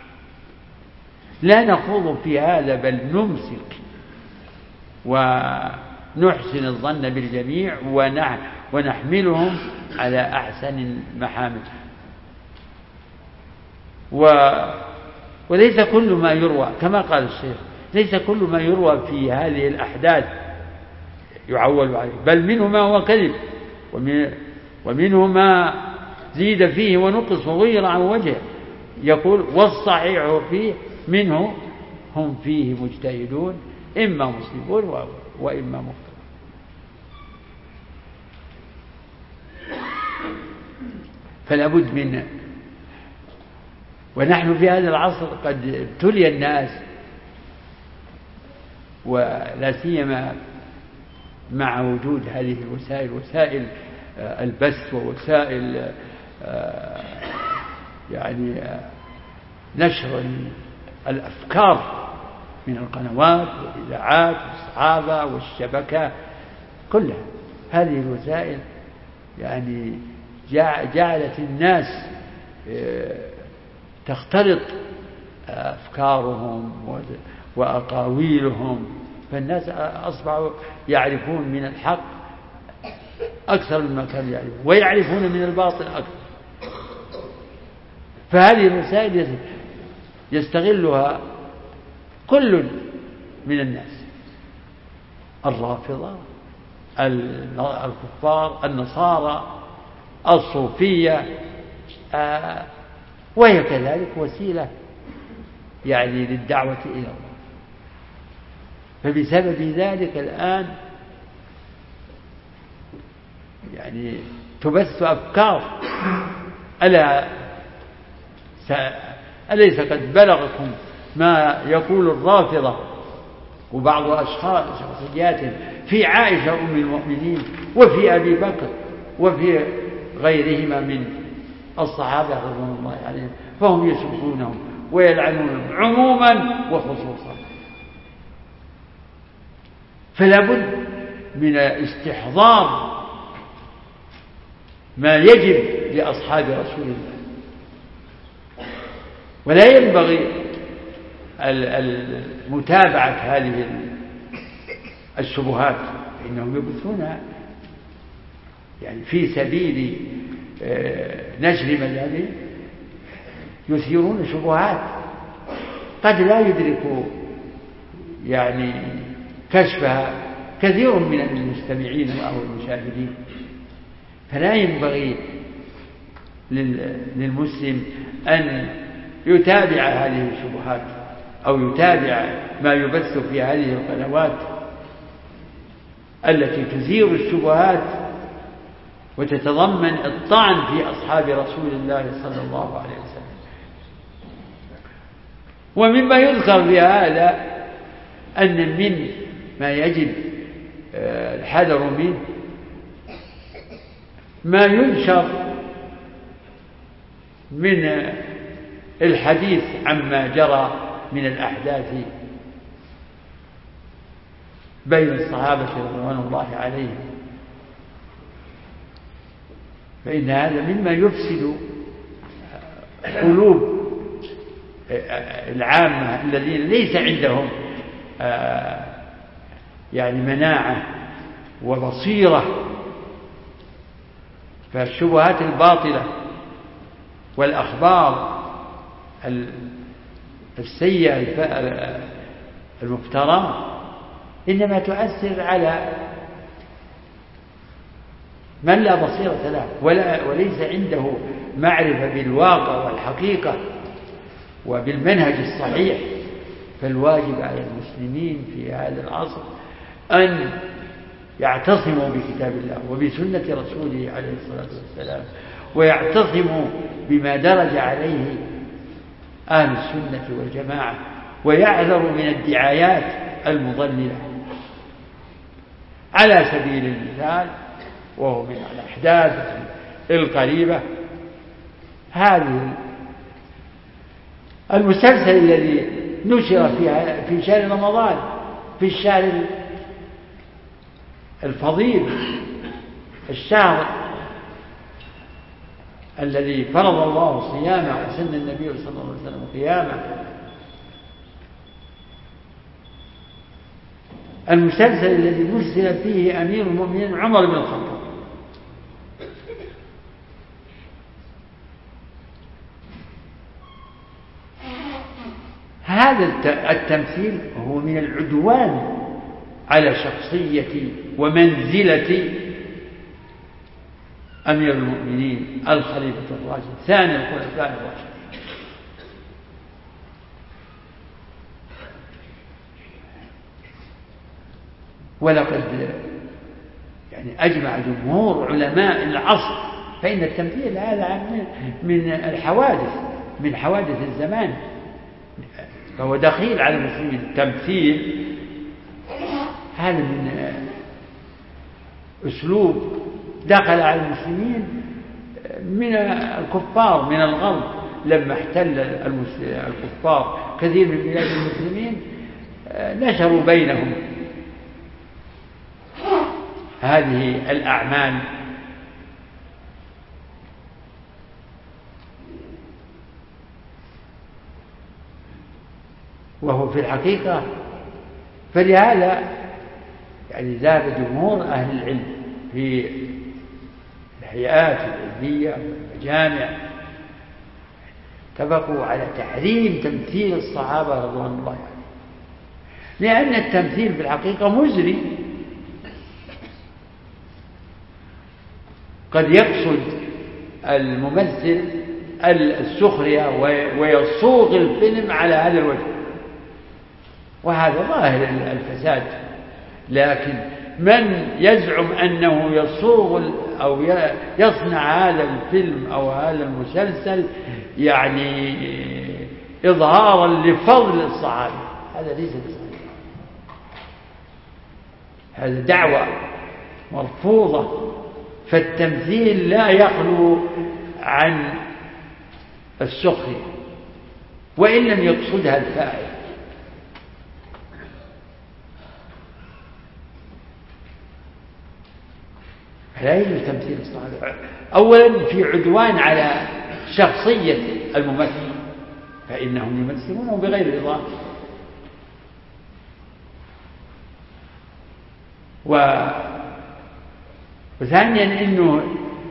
لا نخوض في هذا، بل نمسك ونحسن الظن بالجميع ونحملهم على أحسن المحامل. وليس كل ما يروى كما قال الشيخ، ليس كل ما يروى في هذه الأحداث يعول عليه، بل منه ما هو كذب ومنه ما زيد فيه ونقص وغير عن وجهه. يقول: والصحيح فيه منه هم فيه مجتهدون، إما مصيبون وإما مخطئون. فلا بد من، ونحن في هذا العصر قد ابتلي الناس، ولا سيما مع وجود هذه الوسائل، وسائل البث ووسائل يعني نشر الأفكار من القنوات والإذاعات والصحافة والشبكة كلها. هذه الوسائل يعني جعلت الناس تختلط أفكارهم وأقاويلهم، فالناس أصبحوا يعرفون من الحق أكثر مما كانوا يعرفون، ويعرفون من الباطل أكثر. فهذه المسائل يستغلها كل من الناس، الرافضة، الكفار، النصارى، الصوفية، وهي كذلك وسيلة يعني للدعوة إلى الله. فبسبب ذلك الآن يعني تبث أفكار. أليس قد بلغكم ما يقول الرافضة وبعض أشخاص شخصيات في عائشة أم المؤمنين وفي أبي بكر وفي غيرهما من الصحابة رضوان الله عليهم، فهم يسبونهم ويلعنونهم عموما وخصوصا. فلا بد من استحضار ما يجب لأصحاب رسول الله، ولا ينبغي متابعة هذه الشبهات، فإنهم يبثونها يعني في سبيل نشر مذهبهم، يثيرون شبهات قد لا يدرك يعني كشفها كثير من المستمعين أو المشاهدين. فلا ينبغي للمسلم أن يتابع هذه الشبهات أو يتابع ما يبث في هذه القنوات التي تثير الشبهات وتتضمن الطعن في أصحاب رسول الله صلى الله عليه وسلم. ومما يذكر في هذا أن من ما يجب الحذر منه ما ينشر من الحديث عما جرى من الأحداث بين الصحابة رضوان الله عليهم، فإن هذا مما يفسد قلوب العامة الذين ليس عندهم يعني مناعة وبصيرة. فالشبهات الباطلة والأخبار السيئة المفترى إنما تؤثر على من لا بصيرة له وليس عنده معرفة بالواقع والحقيقة وبالمنهج الصحيح. فالواجب على المسلمين في هذا العصر أن يعتصموا بكتاب الله وبسنة رسوله عليه الصلاة والسلام، ويعتصموا بما درج عليه أهل السنة والجماعة، ويعذروا من الدعايات المضللة. على سبيل المثال وهو من الأحداث القريبة هذه المسلسل الذي نشر في شهر رمضان، في الشهر الفضيل، الشهر الذي فرض الله صيامه وسن النبي صلى الله عليه وسلم قيامه. المسلسل الذي مثل فيه أمير المؤمنين عمر بن الخطاب، هذا التمثيل هو من العدوان على شخصية ومنزلة أمير المؤمنين الخليفة الراشد ثاني الخلفاء الراشدين. ولقد يعني أجمع جمهور علماء العصر فإن التمثيل هذا من الحوادث، من حوادث الزمان، فهو دخيل على المسلمين. التمثيل هذا من أسلوب دخل على المسلمين من الكفار من الغرب لما احتل الكفار كثير من بلاد المسلمين، نشروا بينهم هذه الأعمال وهو في الحقيقة فلهذا يعني ذهب جمهور أهل العلم في الهيئات العلمية والمجامع اتفقوا على تحريم تمثيل الصحابة رضوان الله عليهم، لأن التمثيل في الحقيقة مزري، قد يقصد الممثل السخرية ويصوغ الفيلم على هذا الوجه، وهذا ظاهر الفساد. لكن من يزعم أنه يصوغ أو يصنع هذا الفيلم أو هذا المسلسل يعني إظهارا لفضل الصحابة، هذا ليس بصحيح، هذا دعوة مرفوضة. فالتمثيل لا يخلو عن السخرية وإن لم يقصدها الفاعل. لا يجوز تمثيل الصحابة أولا في عدوان على شخصية الممثل، فإنهم يمثلونه بغير رضاه، وثانيا أنه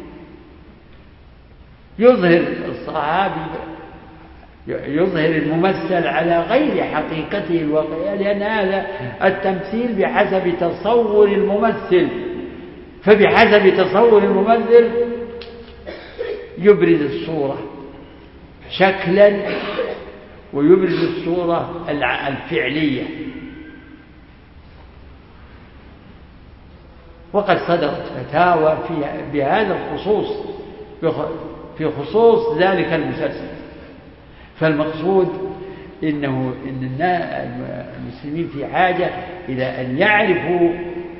يظهر الصحابي يظهر الممثل على غير حقيقته الواقعية، لأن هذا التمثيل بحسب تصور الممثل، فبحسب تصور الممثل يبرز الصورة شكلا ويبرز الصورة الفعلية. وقد صدرت فتاوى بهذا الخصوص في خصوص ذلك المسلسل. فالمقصود إن المسلمين في حاجة إلى أن يعرفوا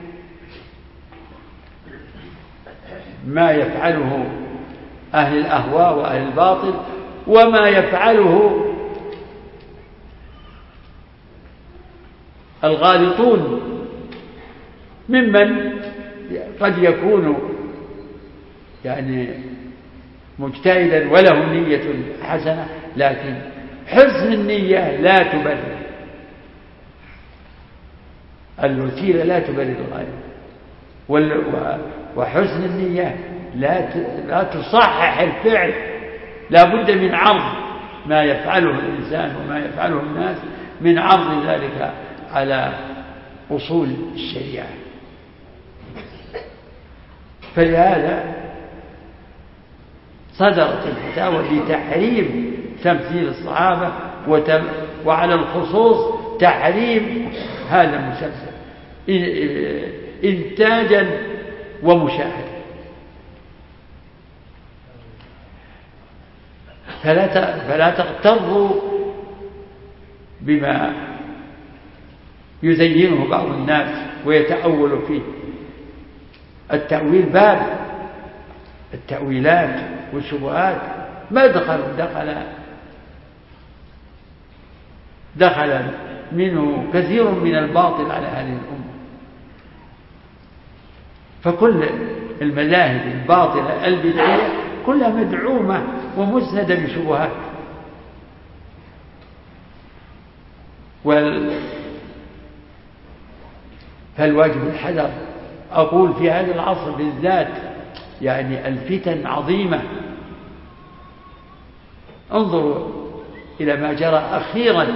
ما يفعله أهل الأهواء وأهل الباطل وما يفعله الغالطون ممن قد يكون يعني مجتهدا وله نية حسنة، لكن حسن النية لا تبرر، الوسيلة لا تبرر الغاية، وحسن النية لا تصحح الفعل. لا بد من عرض ما يفعله الإنسان وما يفعله الناس، من عرض ذلك على أصول الشريعة. فلهذا صدرت الفتاوى بتحريم تمثيل الصحابة، وعلى الخصوص تحريم هذا المسلسل إنتاجا ومشاهدة. فلا تغتروا بما يزينه بعض الناس ويتأول فيه. التأويل باب، التأويلات والشبهات دخل منه كثير من الباطل على هذه الأمة. فكل المذاهب الباطلة البدعية كلها مدعومة ومسندة بشبهات. فالواجب الحذر. أقول في هذا العصر بالذات يعني الفتن عظيمة. انظروا إلى ما جرى أخيرا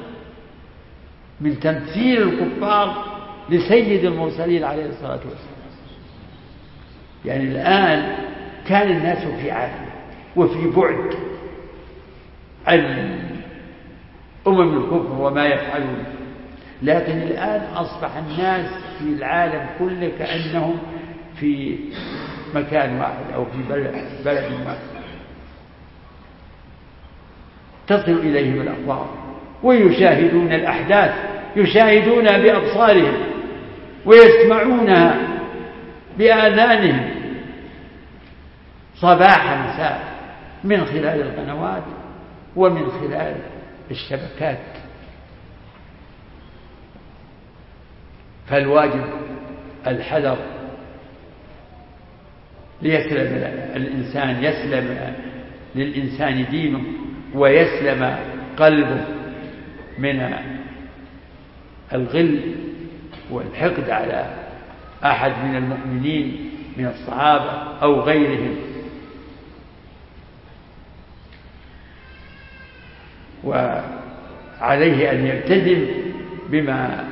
من تمثيل الكفار لسيد المرسلين عليه الصلاة والسلام. يعني الآن كان الناس في عافية وفي بعد عن الكفر وما يفعلون، لكن الآن أصبح الناس في العالم كله كأنهم في مكان واحد أو في بلد واحد، تصل إليهم الأخبار ويشاهدون الأحداث، يشاهدونها بأبصارهم ويسمعونها بآذانهم صباح مساء من خلال القنوات ومن خلال الشبكات. فالواجب الحذر ليسلم الإنسان، يسلم للإنسان دينه ويسلم قلبه من الغل والحقد على أحد من المؤمنين من الصحابة أو غيرهم. وعليه أن يلتزم بما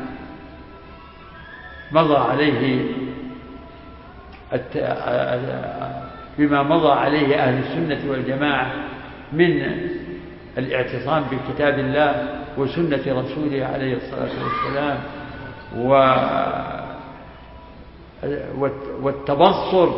مضى عليه أهل السنة والجماعة من الاعتصام بكتاب الله وسنة رسوله عليه الصلاة والسلام والتبصر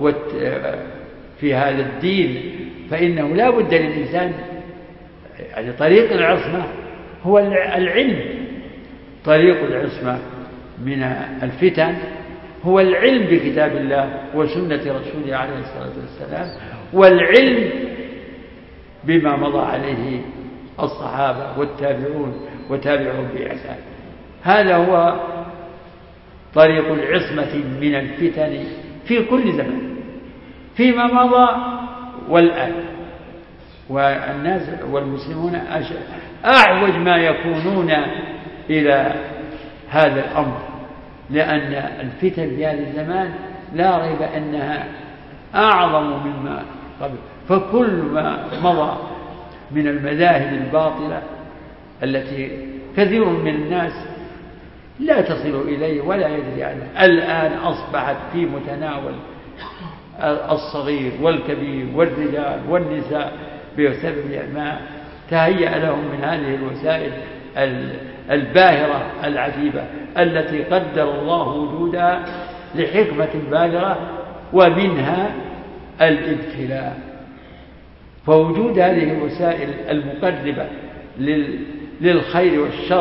في هذا الدين. فإنه لا بد للإنسان، يعني طريق العصمة هو العلم، طريق العصمة من الفتن هو العلم بكتاب الله وسنة رسوله عليه الصلاة والسلام، والعلم بما مضى عليه الصحابة والتابعون وتابعهم بإحسان. هذا هو طريق العصمة من الفتن في كل زمان، فيما مضى والآن. والناس والمسلمون أعوج ما يكونون إلى هذا الأمر، لأن الفتن في هذا الزمان لا ريب أنها أعظم مما قبل. فكل ما مضى من المذاهب الباطلة التي كثير من الناس لا تصل إليه ولا يدري عنه، الآن أصبحت في متناول الصغير والكبير والرجال والنساء بسبب ما تهيأ لهم من هذه الوسائل الباهرة العجيبة التي قدر الله وجودها لحكمة بالغة، ومنها الابتلاء. فوجود هذه الوسائل المقربة للخير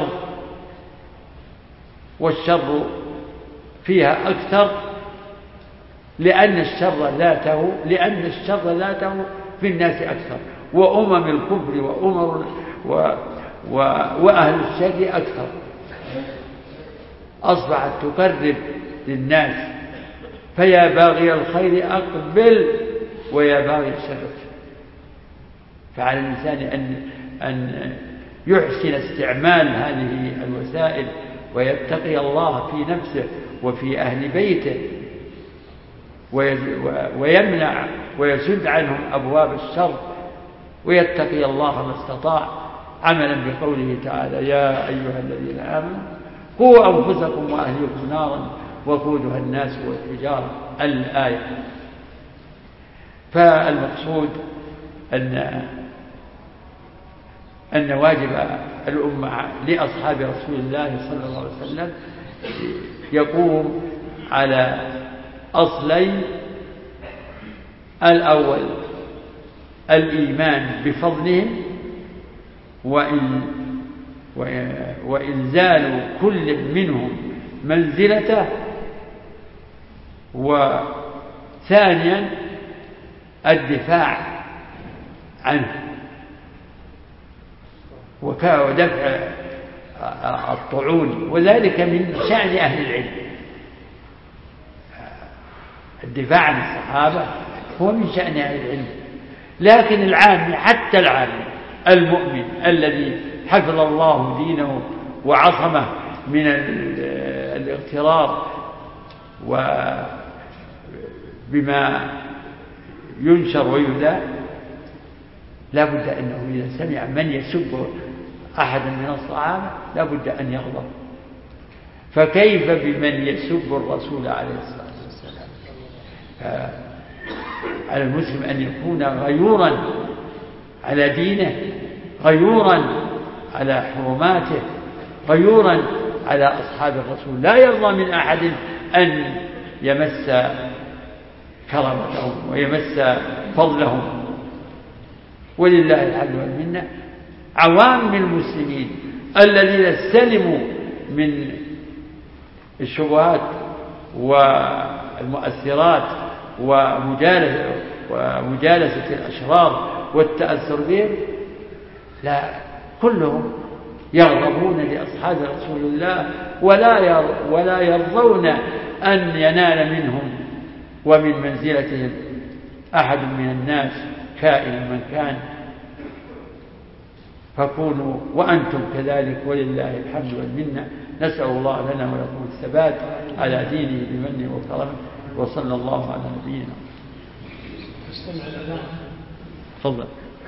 والشر فيها أكثر، لأن الشر ذاته في الناس أكثر، وأمم الكفر وأهل الشر أكثر، أصبحت تقرب للناس. فيا باغي الخير أقبل ويا باغي الشر. فعلى الإنسان أن يحسن استعمال هذه الوسائل ويتقي الله في نفسه وفي أهل بيته، ويمنع ويسد عنهم أبواب الشر، ويتقي الله ما استطاع، عملا بقوله تعالى: يا أيها الذين آمنوا قوا أنفسكم وأهليكم نارا وقودها الناس والحجارة، الآية. فالمقصود أن واجب الأمة لأصحاب رسول الله صلى الله عليه وسلم يقوم على أصلين: الأول الإيمان بفضلهم وإنزال كل منهم منزلته، وثانيا الدفاع عنه ودفع الطعون، وذلك من شأن أهل العلم. الدفاع عن الصحابة هو من شأن أهل العلم، لكن العام، حتى العام المؤمن الذي حفظ الله دينه وعصمه من الاغترار وبما ينشر ويذاع، لا بد أنه إذا سمع من يسب أحدا من الصحابة لا بد أن يغضب. فكيف بمن يسب الرسول عليه الصلاة والسلام؟ على المسلم أن يكون غيورا على دينه، غيورا على حرماته، غيورا على أصحاب الرسول، لا يرضى من أحد أن يمس كرامتهم ويمس فضلهم. ولله الحمد والمنة، عوام المسلمين الذين سلموا من الشبهات والمؤثرات ومجالسة الأشرار والتأثر بهم، لا، كلهم يغضبون لأصحاب رسول الله ولا يرضون أن ينال منهم ومن منزلتهم أحد من الناس كائنا من كان. فكونوا وأنتم كذلك، ولله الحمد والمنة. نسأل الله لنا ولكم الثبات على دينه بمنه وكرمه، وصلى الله على نبينا. استمع الأذان. تفضل.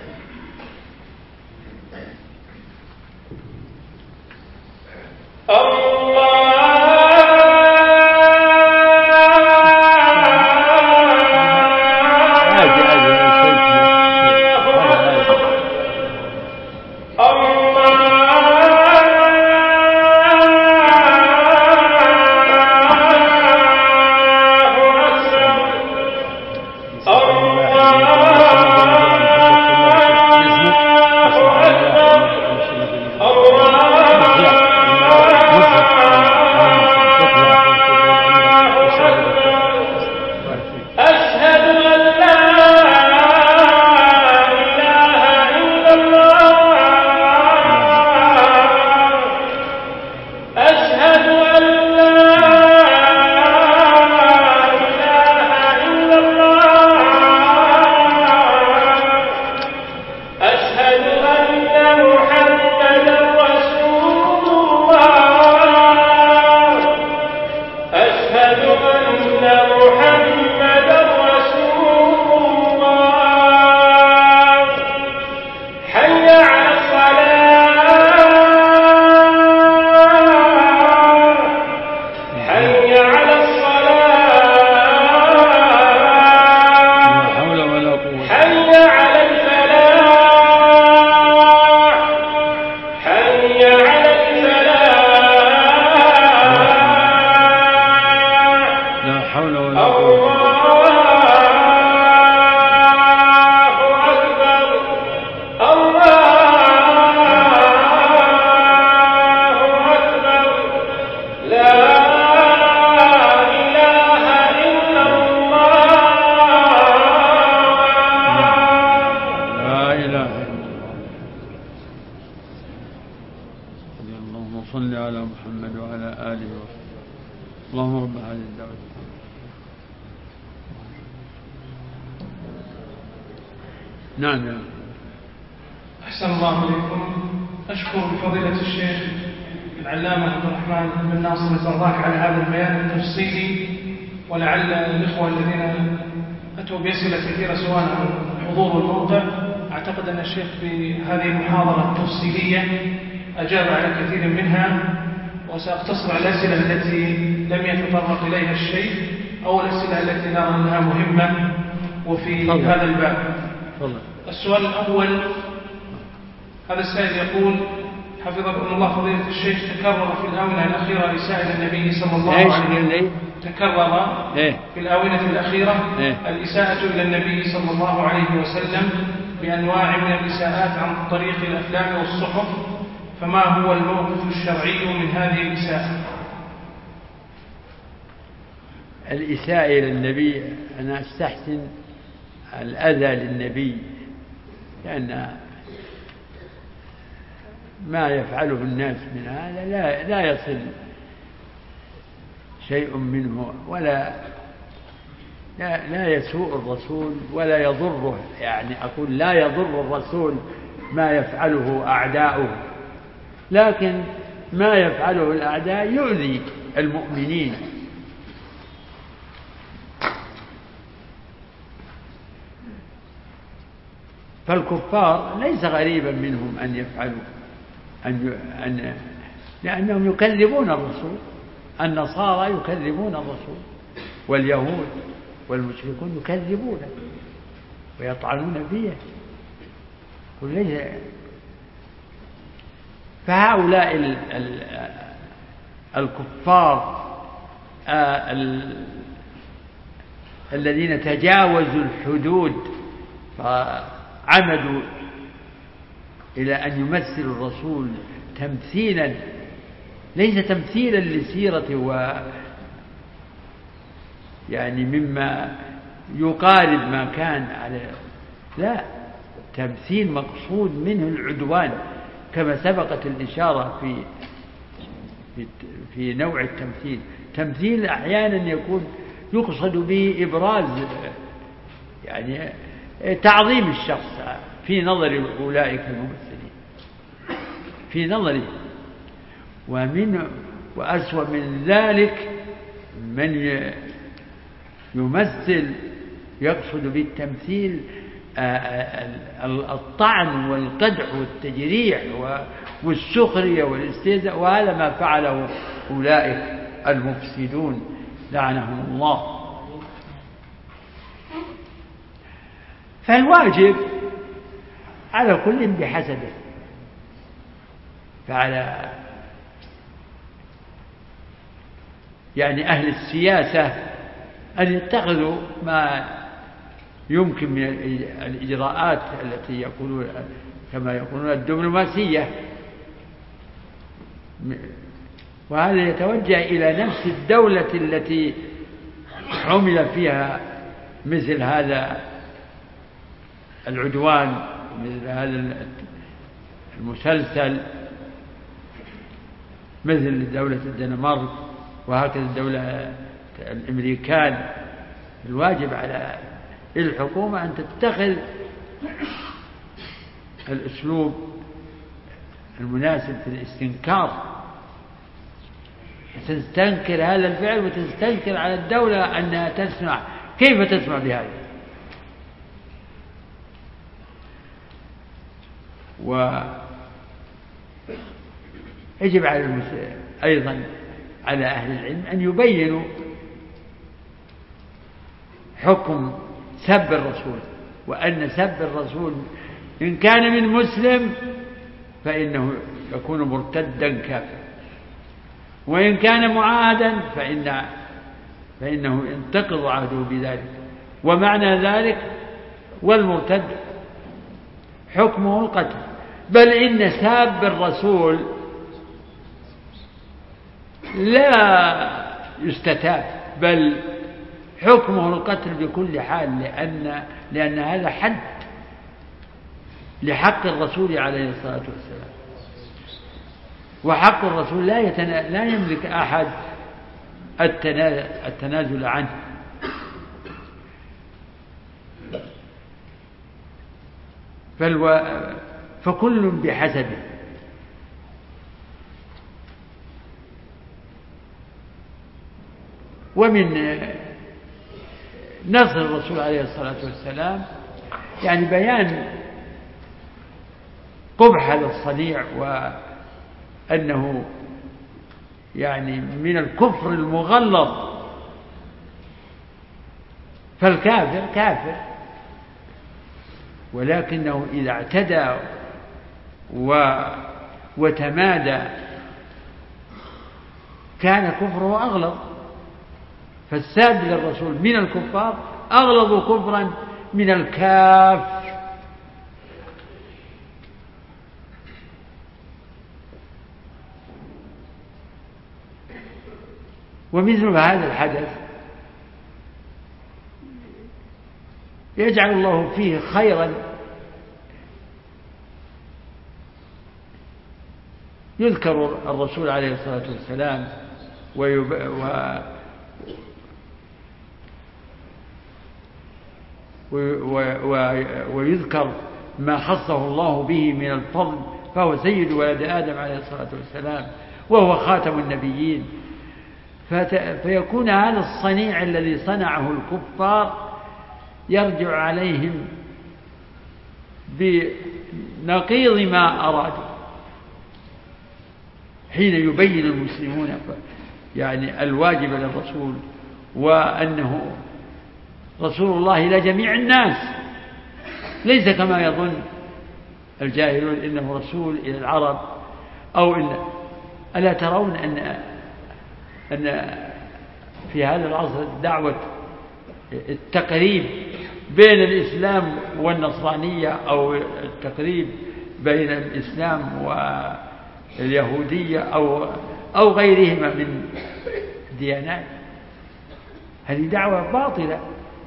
نعم. أحسن الله إليكم. أشكر بفضيلة الشيخ العلامة عبد الرحمن بن ناصر البراك على هذا البيان التفصيلي، ولعل الإخوة الذين أتوا بأسئلة كثيرة سواء عن حضور الموقع، أعتقد أن الشيخ في هذه المحاضرة التفصيلية أجاب على كثير منها، وسأقتصر على الأسئلة التي لم يتطرق إليها الشيخ أو الأسئلة التي نرى أنها مهمة وفي هذا الباب. السؤال الأول، هذا السائل يقول: حفظكم الله فضيلة الشيخ، تكرر في الآونة الأخيرة رسائل النبي صلى الله عليه وسلم في الآونة الأخيرة الإساءة إلى النبي صلى الله عليه وسلم بأنواع من الإساءات عن طريق الأفلام والصحف، فما هو الموقف الشرعي من هذه الإساءة؟ الإساءة إلى النبي، أنا أستحسن الأذى للنبي، لأن ما يفعله الناس من هذا لا يصل شيء منه، ولا لا يسوء الرسول ولا يضره، يعني أقول لا يضر الرسول ما يفعله أعداؤه، لكن ما يفعله الأعداء يؤذي المؤمنين. فالكفار ليس غريبا منهم أن يفعلوا لأنهم يكذبون الرسول، النصارى يكذبون الرسول، واليهود والمشركون يكذبون ويطعنون فيه. فهؤلاء الكفار الذين تجاوزوا الحدود فعمدوا إلى أن يمثلوا الرسول تمثيلا ليس تمثيلا لسيرته يعني مما يقارب ما كان عليه، لا، تمثيل مقصود منه العدوان، كما سبقت الإشارة في نوع التمثيل. تمثيل أحيانا يكون يقصد به إبراز يعني تعظيم الشخص في نظر أولئك الممثلين، في نظري. وأسوأ من ذلك من يمثل يقصد بالتمثيل الطعن والقدح والتجريح والسخرية والاستهزاء، وهذا ما فعله أولئك المفسدون لعنهم الله. فالواجب على كل بحسبه، فعلى يعني أهل السياسة أن يتخذوا ما يمكن من الإجراءات التي يقولون كما يقولون الدبلوماسية، وهذا يتوجه إلى نفس الدولة التي عمل فيها مثل هذا العدوان، مثل هذا المسلسل، مثل دولة الدنمارك وهكذا الدولة الأمريكان. الواجب على الحكومة أن تتخذ الأسلوب المناسب في الاستنكار، تستنكر هذا الفعل وتستنكر على الدولة أنها تسمع. كيف تسمع بهذا؟ ويجب على أيضا على أهل العلم أن يبينوا حكم سب الرسول، وأن سب الرسول إن كان من مسلم فإنه يكون مرتدا كافرا، وإن كان معاهدا فإنه ينتقض عهده بذلك. ومعنى ذلك والمرتد حكمه القتل، بل إن ساب الرسول لا يستتاب، بل حكمه القتل بكل حال، لأن هذا حد لحق الرسول عليه الصلاة والسلام، وحق الرسول لا يملك أحد التنازل عنه. فكل بحسبه. ومن نصر الرسول عليه الصلاة والسلام يعني بيان قبح هذا الصنيع، وأنه يعني من الكفر المغلظ. فالكافر كافر، ولكنه إذا اعتدى وتمادى كان كفره أغلظ. فالساب للرسول من الكفار أغلظ كفرا من الكافر. ومثل هذا الحدث يجعل الله فيه خيرا، يذكر الرسول عليه الصلاة والسلام ويذكر ما خصه الله به من الفضل، فهو سيد ولد آدم عليه الصلاة والسلام، وهو خاتم النبيين. فيكون هذا الصنيع الذي صنعه الكفار يرجع عليهم بنقيض ما أرادوا، حين يبين المسلمون يعني الواجب للرسول، وأنه رسول الله إلى جميع الناس، ليس كما يظن الجاهلون إنه رسول إلى العرب، ألا ترون أن في هذا العصر دعوة التقريب بين الإسلام والنصرانية، أو التقريب بين الإسلام واليهودية أو غيرهما من ديانات، هذه دعوة باطلة.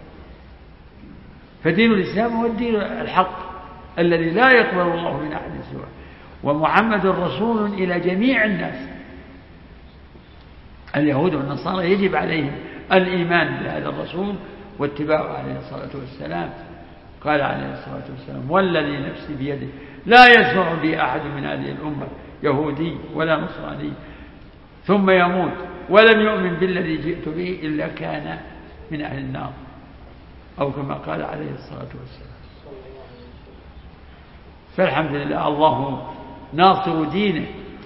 فدين الإسلام هو الدين الحق الذي لا يقبل الله من أحد سواه، ومحمد رسول إلى جميع الناس. اليهود والنصارى يجب عليهم الإيمان بهذا الرسول واتباعه عليه الصلاة والسلام، قال عليه الصلاة والسلام: والذي نفسي بيده لا يسمع بي أحد من هذه الأمة يهودي ولا نصراني ثم يموت ولم يؤمن بالذي جئت به إلا كان من أهل النار، أو كما قال عليه الصلاة والسلام. فالحمد لله الله ناصر دينه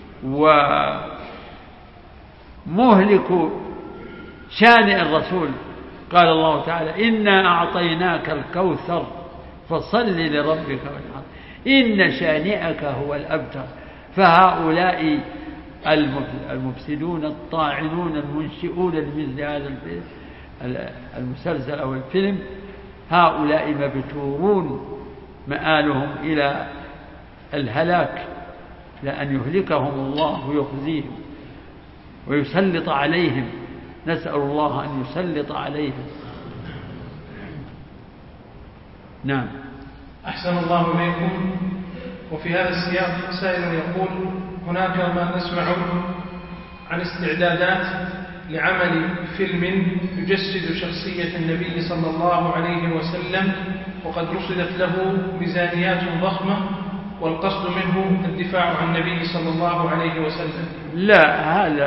ومهلك شان الرسول. قال الله تعالى: إنا أعطيناك الكوثر فصل لربك وانحر إن شانئك هو الأبتر. فهؤلاء المفسدون الطاعنون المنشئون لمثل هذا المسلسل أو الفيلم، هؤلاء مبتورون مآلهم إلى الهلاك، لأن يهلكهم الله ويخزيهم ويسلط عليهم. نسأل الله أن يسلط عليهم. نعم. أحسن الله إليكم. وفي هذا السياق سائل يقول: هناك ما نسمع عن استعدادات لعمل فيلم يجسد شخصية النبي صلى الله عليه وسلم، وقد رصدت له ميزانيات ضخمة، والقصد منه الدفاع عن النبي صلى الله عليه وسلم. لا،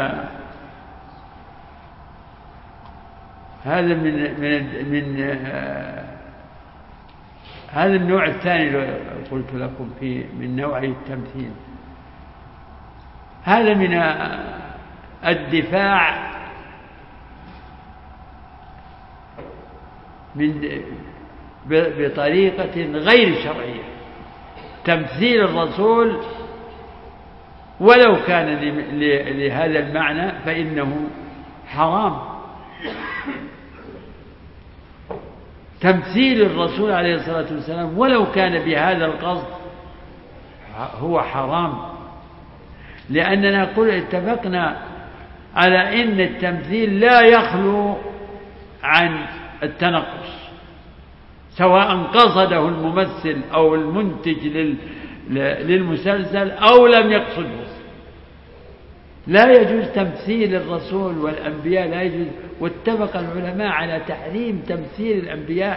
هذا هذا النوع الثاني قلت لكم فيه من نوعي التمثيل. هذا من الدفاع بطريقة غير شرعية. تمثيل الرسول ولو كان لهذا المعنى فإنه حرام. تمثيل الرسول عليه الصلاة والسلام ولو كان بهذا القصد هو حرام، لأننا اتفقنا على أن التمثيل لا يخلو عن التنقص، سواء قصده الممثل أو المنتج للمسلسل أو لم يقصده. لا يجوز تمثيل الرسول والأنبياء، لا يجوز. واتفق العلماء على تحريم تمثيل الأنبياء،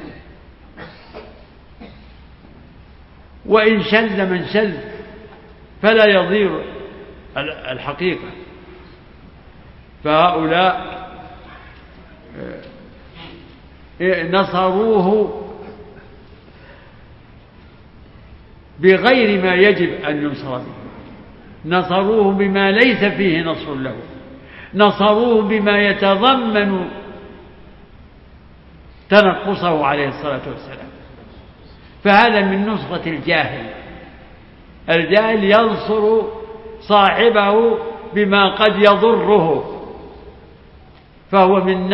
وإن شذ من شذ فلا يضير الحقيقة. فهؤلاء نصروه بغير ما يجب أن ينصر به، نصروه بما ليس فيه نصر له، نصروه بما يتضمن تنقصه عليه الصلاة والسلام. فهذا من نصرة الجاهل. الجاهل ينصر صاحبه بما قد يضره، فهو من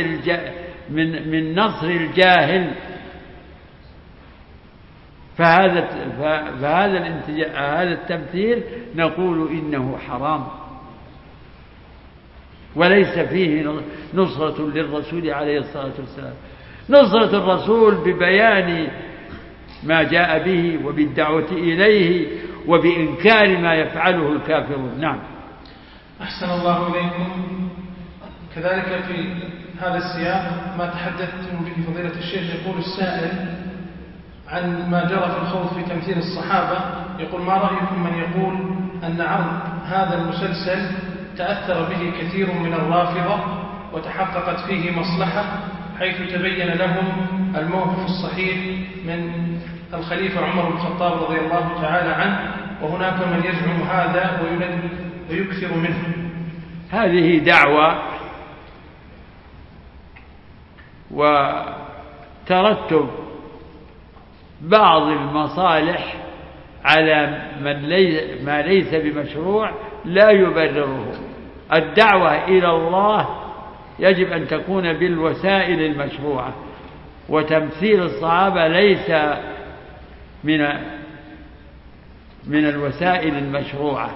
نصر الجاهل. فهذا التمثيل نقول إنه حرام، وليس فيه نصرة للرسول عليه الصلاة والسلام. نصرة الرسول ببيان ما جاء به وبالدعوة إليه وبإنكار ما يفعله الكافرون. نعم. أحسن الله إليكم. كذلك في هذا السياق ما تحدثتم به فضيلة الشيخ، يقول السائل عن ما جرى في الخوض في تمثيل الصحابة، يقول: ما رأيكم من يقول أن عرض هذا المسلسل تأثر به كثير من الرافضة وتحققت فيه مصلحة، حيث تبين لهم الموقف الصحيح من الخليفة عمر بن الخطاب رضي الله تعالى عنه، وهناك من يزعم هذا ويكثر منه؟ هذه دعوة وترتب بعض المصالح على ما ليس بمشروع لا يبرره. الدعوة إلى الله يجب أن تكون بالوسائل المشروعة، وتمثيل الصحابة ليس من الوسائل المشروعة،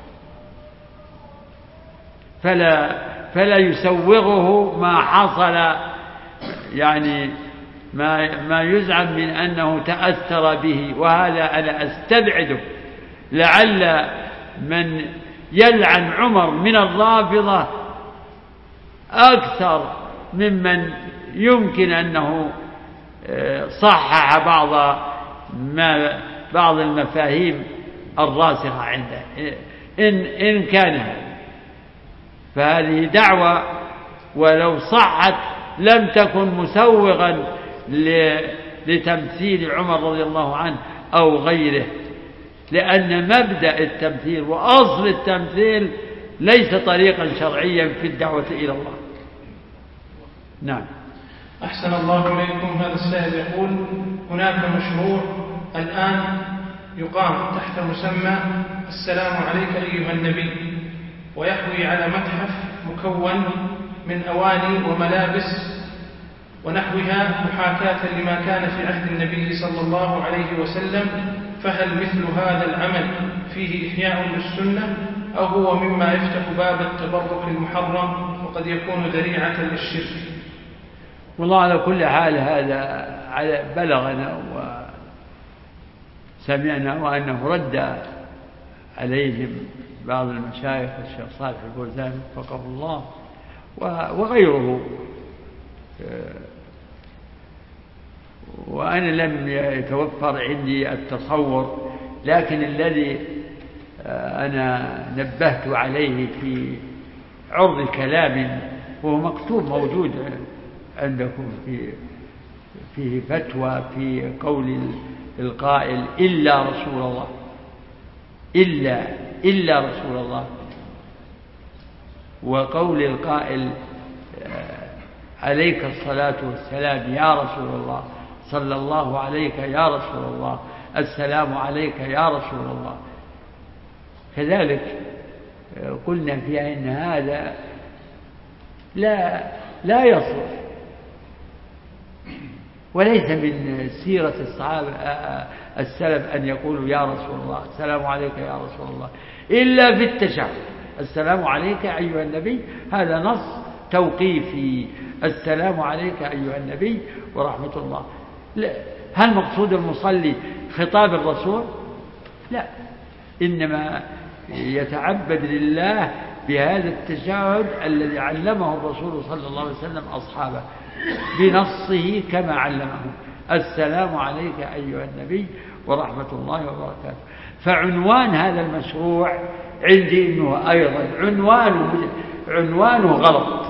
فلا يسوغه ما حصل، يعني ما يزعم من أنه تأثر به، وهذا أنا أستبعده. لعل من يلعن عمر من الرافضة أكثر ممن يمكن أنه صحح بعض المفاهيم الراسخة عنده إن كان، فهذه دعوة ولو صحت لم تكن مسوغا لتمثيل عمر رضي الله عنه أو غيره، لأن مبدأ التمثيل وأصل التمثيل ليس طريقا شرعيا في الدعوة إلى الله. نعم. أحسن الله إليكم. هذا السائل يقول: هناك مشروع الآن يقام تحت مسمى السلام عليك أيها النبي، ويحوي على متحف مكون من أواني وملابس ونحوها محاكاة لما كان في عهد النبي صلى الله عليه وسلم، فهل مثل هذا العمل فيه إحياء للسنة أو هو مما يفتح باب التبرك المحرم وقد يكون ذريعة للشرك؟ والله على كل حال هذا بلغنا وسمعنا وأنه رد عليهم بعض المشايخ الشيخ صالح الفوزان وفقه الله وغيره، وأنا لم يتوفر عندي التصور، لكن الذي أنا نبهت عليه في عرض كلام وهو مكتوب موجود عندكم فيه فتوى في قول القائل إلا رسول الله، إلا رسول الله، وقول القائل عليك الصلاة والسلام يا رسول الله، صلى الله عليك يا رسول الله، السلام عليك يا رسول الله. كذلك قلنا فيها إن هذا لا يصلح وليس من سيرة الصحابة السلف أن يقولوا يا رسول الله، السلام عليك يا رسول الله، إلا في التشهد. السلام عليك أيها النبي هذا نص توقيفي، السلام عليك أيها النبي ورحمة الله. هل مقصود المصلي خطاب الرسول؟ لا، إنما يتعبد لله بهذا التشهد الذي علمه الرسول صلى الله عليه وسلم أصحابه بنصه كما علمهم، السلام عليك أيها النبي ورحمة الله وبركاته. فعنوان هذا المشروع عندي أنه أيضا عنوانه غلط،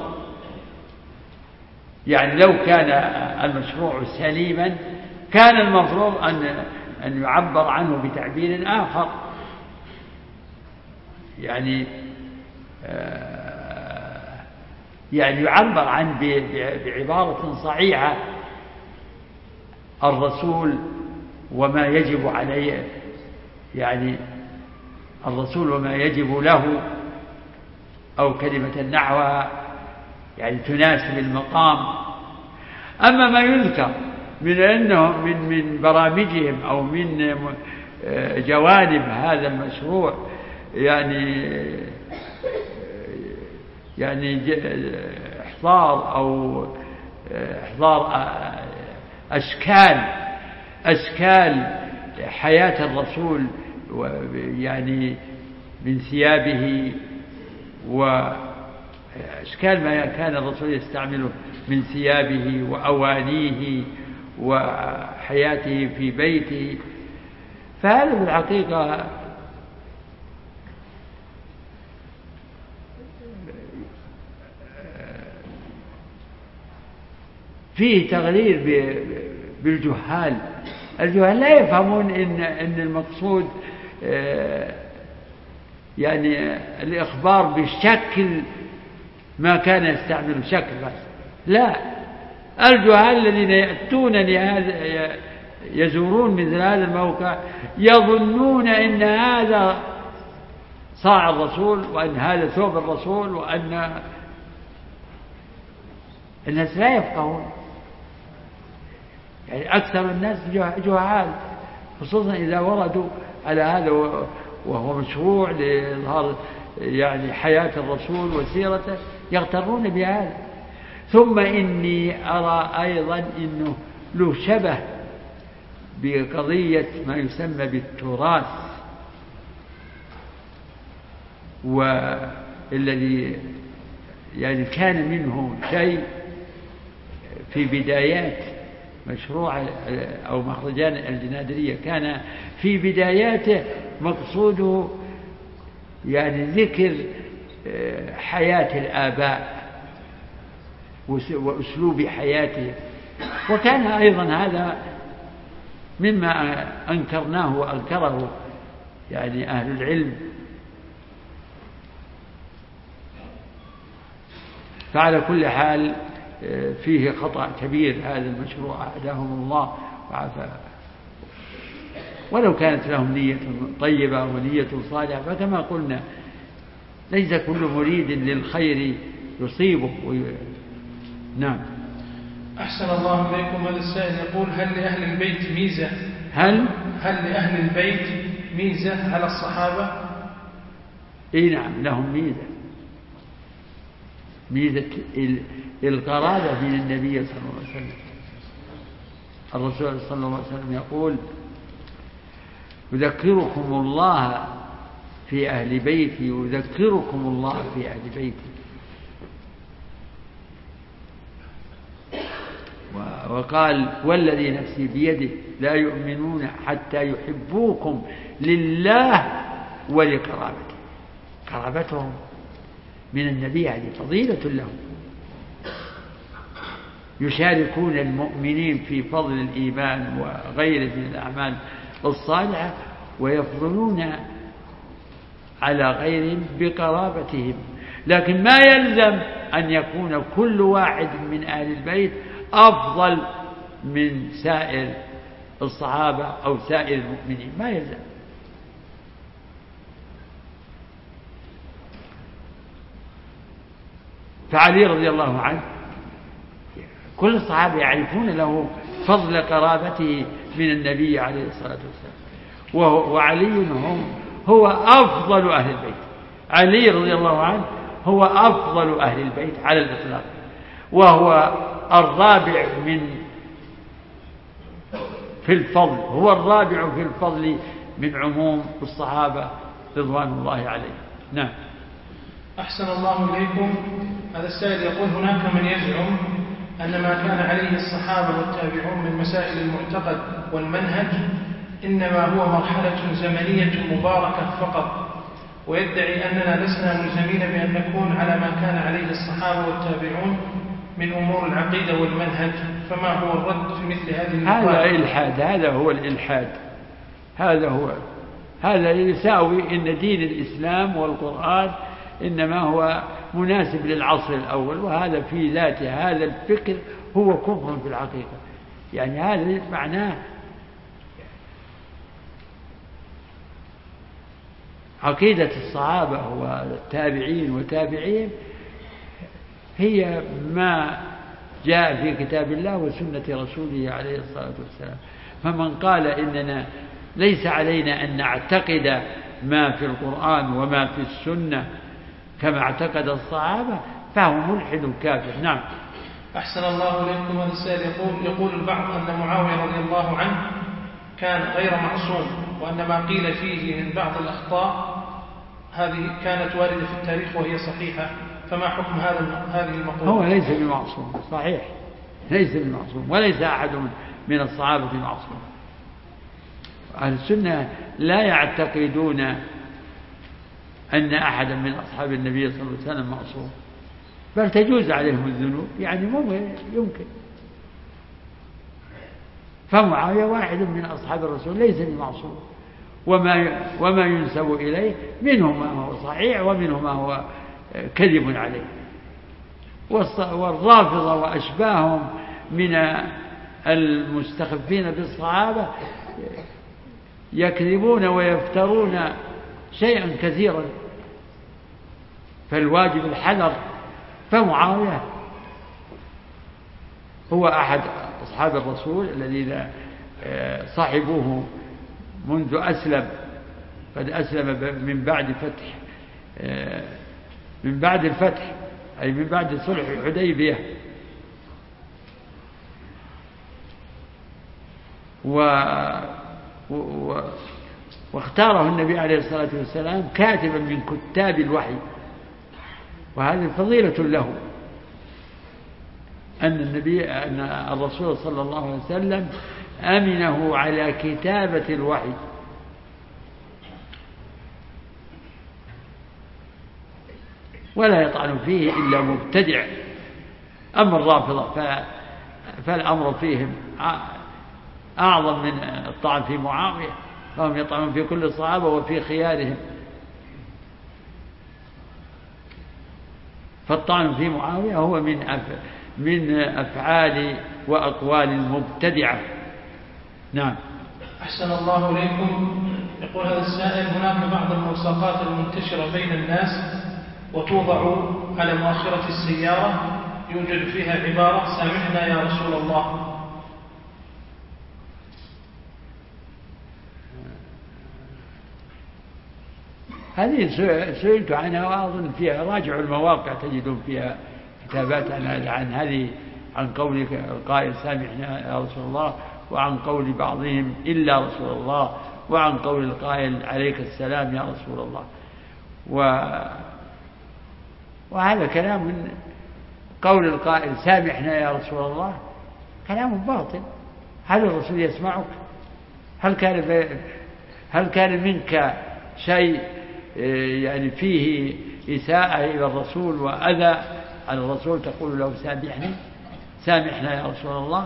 يعني لو كان المشروع سليما كان المفروض أن يعبر عنه بتعبير آخر، يعني يعبر عن بعبارة صحيحة الرسول وما يجب عليه، يعني الرسول وما يجب له، أو كلمة نحوها يعني تناسب المقام. أما ما يذكر من أنه من برامجهم أو من جوانب هذا المشروع يعني إحضار أو إحضار أشكال حياة الرسول، يعني من ثيابه وأشكال ما كان الرسول يستعمله من ثيابه وأوانيه وحياته في بيته، فهذا بالحقيقة فيه تغرير بالجهال. الجهال لا يفهمون إن المقصود يعني الإخبار بشكل ما كان يستعمل شكل بس، لا، الجهال الذين يأتونني يزورون مثل هذا الموقع يظنون إن هذا صاع الرسول وأن هذا ثوب الرسول، وأن الناس لا يفقهون، يعني أكثر الناس جهال، خصوصا إذا وردوا على هذا وهو مشروع لإظهار يعني حياة الرسول وسيرته، يغترون بهذا. ثم إني أرى أيضا أنه له شبه بقضية ما يسمى بالتراث، والذي يعني كان منه شيء في بدايات مشروع أو مخرجان الجنادرية كان في بداياته مقصوده يعني ذكر حياة الآباء وأسلوب حياته، وكان أيضا هذا مما أنكرناه وأنكره يعني أهل العلم. فعلى كل حال فيه خطأ كبير هذا المشروع، أهداهم الله وعافى، ولو كانت لهم نية طيبة ونية صالحة، فكما قلنا ليس كل مريد للخير يصيبه نعم. أحسن الله إليكم. هذا السائل يقول: هل لأهل البيت ميزة؟ هل لأهل البيت ميزة على الصحابة؟ نعم، لهم ميزة القرابة من النبي صلى الله عليه وسلم. الرسول صلى الله عليه وسلم يقول: يذكركم الله في أهل بيتي يذكركم الله في أهل بيتي. وقال: والذي نفسي بيده لا يؤمنون حتى يحبوكم لله ولقرابته. قرابتهم من النبي هذه فضيلة لهم، يشاركون المؤمنين في فضل الإيمان وغيره من الأعمال الصالحة، ويفضلون على غيرهم بقرابتهم. لكن ما يلزم أن يكون كل واحد من أهل البيت أفضل من سائر الصحابة أو سائر المؤمنين، ما يلزم. فعلي رضي الله عنه كل الصحابة يعرفون له فضل قرابته من النبي عليه الصلاة والسلام، وعلي هو أفضل أهل البيت. علي رضي الله عنه هو أفضل أهل البيت على الإطلاق، وهو الرابع في الفضل، هو الرابع في الفضل من عموم الصحابة رضوان الله عليهم. نعم. أحسن الله إليكم. هذا السائل يقول: هناك من يزعم أن ما كان عليه الصحابة والتابعون من مسائل المعتقد والمنهج إنما هو مرحلة زمنية مباركة فقط، ويدعي أننا لسنا ملزمين بأن نكون على ما كان عليه الصحابة والتابعون من أمور العقيدة والمنهج، فما هو الرد في مثل هذه المقالة؟ هذا إلحاد، هذا هو الإلحاد، هذا يساوي إن دين الإسلام والقرآن إنما هو مناسب للعصر الأول، وهذا في ذاته هذا الفكر هو كفر في الحقيقة. يعني هذا معناه عقيدة الصحابة والتابعين وتابعين هي ما جاء في كتاب الله وسنة رسوله عليه الصلاة والسلام. فمن قال إننا ليس علينا أن نعتقد ما في القرآن وما في السنة كما اعتقد الصحابة فهو ملحد كافر. نعم. أحسن الله إليكم. هذا السائل يقول البعض أن معاوية رضي الله عنه كان غير معصوم، وأن ما قيل فيه من بعض الأخطاء هذه كانت واردة في التاريخ وهي صحيحة، فما حكم هذه المقولة؟ هو ليس بمعصوم، صحيح، ليس بمعصوم، وليس أحد من الصحابة معصوم. أهل السنة لا يعتقدون أن أحدا من أصحاب النبي صلى الله عليه وسلم معصوم، بل تجوز عليهم الذنوب، يعني يمكن. فمعاوية واحد من أصحاب الرسول ليس بمعصوم، وما ينسب إليه منه ما هو صحيح ومنه ما هو كذب عليه. والرافضة وأشباههم من المستخفين بالصحابة يكذبون ويفترون شيئا كثيرا، فالواجب الحذر. فمعاوية هو أحد أصحاب الرسول الذين صحبوه منذ أسلم، قد أسلم من بعد الفتح أي من بعد صلح الحديبية، واختاره النبي عليه الصلاة والسلام كاتبا من كتاب الوحي، وهذه فضيلة له أن الرسول صلى الله عليه وسلم أمنه على كتابة الوحي، ولا يطعن فيه إلا مبتدع. أما الرافضة فالأمر فيهم أعظم من الطعن في معاوية، فهم يطعنون في كل الصحابة وفي خيارهم. فالطعن في معاوية هو من أفعال وأقوال المبتدعة. نعم. أحسن الله إليكم. يقول هذا السائل: هناك بعض الملصقات المنتشرة بين الناس وتوضع على مؤخرة السيارة يوجد فيها عبارة سامحنا يا رسول الله. هذه سئلت عنها وأظن فيها، راجعوا المواقع تجدون فيها كتابات عن هذه، عن قول القائل سامحنا يا رسول الله، وعن قول بعضهم إلا رسول الله، وعن قول القائل عليك السلام يا رسول الله. وهذا كلام من قول القائل سامحنا يا رسول الله كلام باطل. هل الرسول يسمعك؟ هل كان منك شيء يعني فيه إساءة إلى الرسول وأذى على الرسول تقول له سامحنا يا رسول الله؟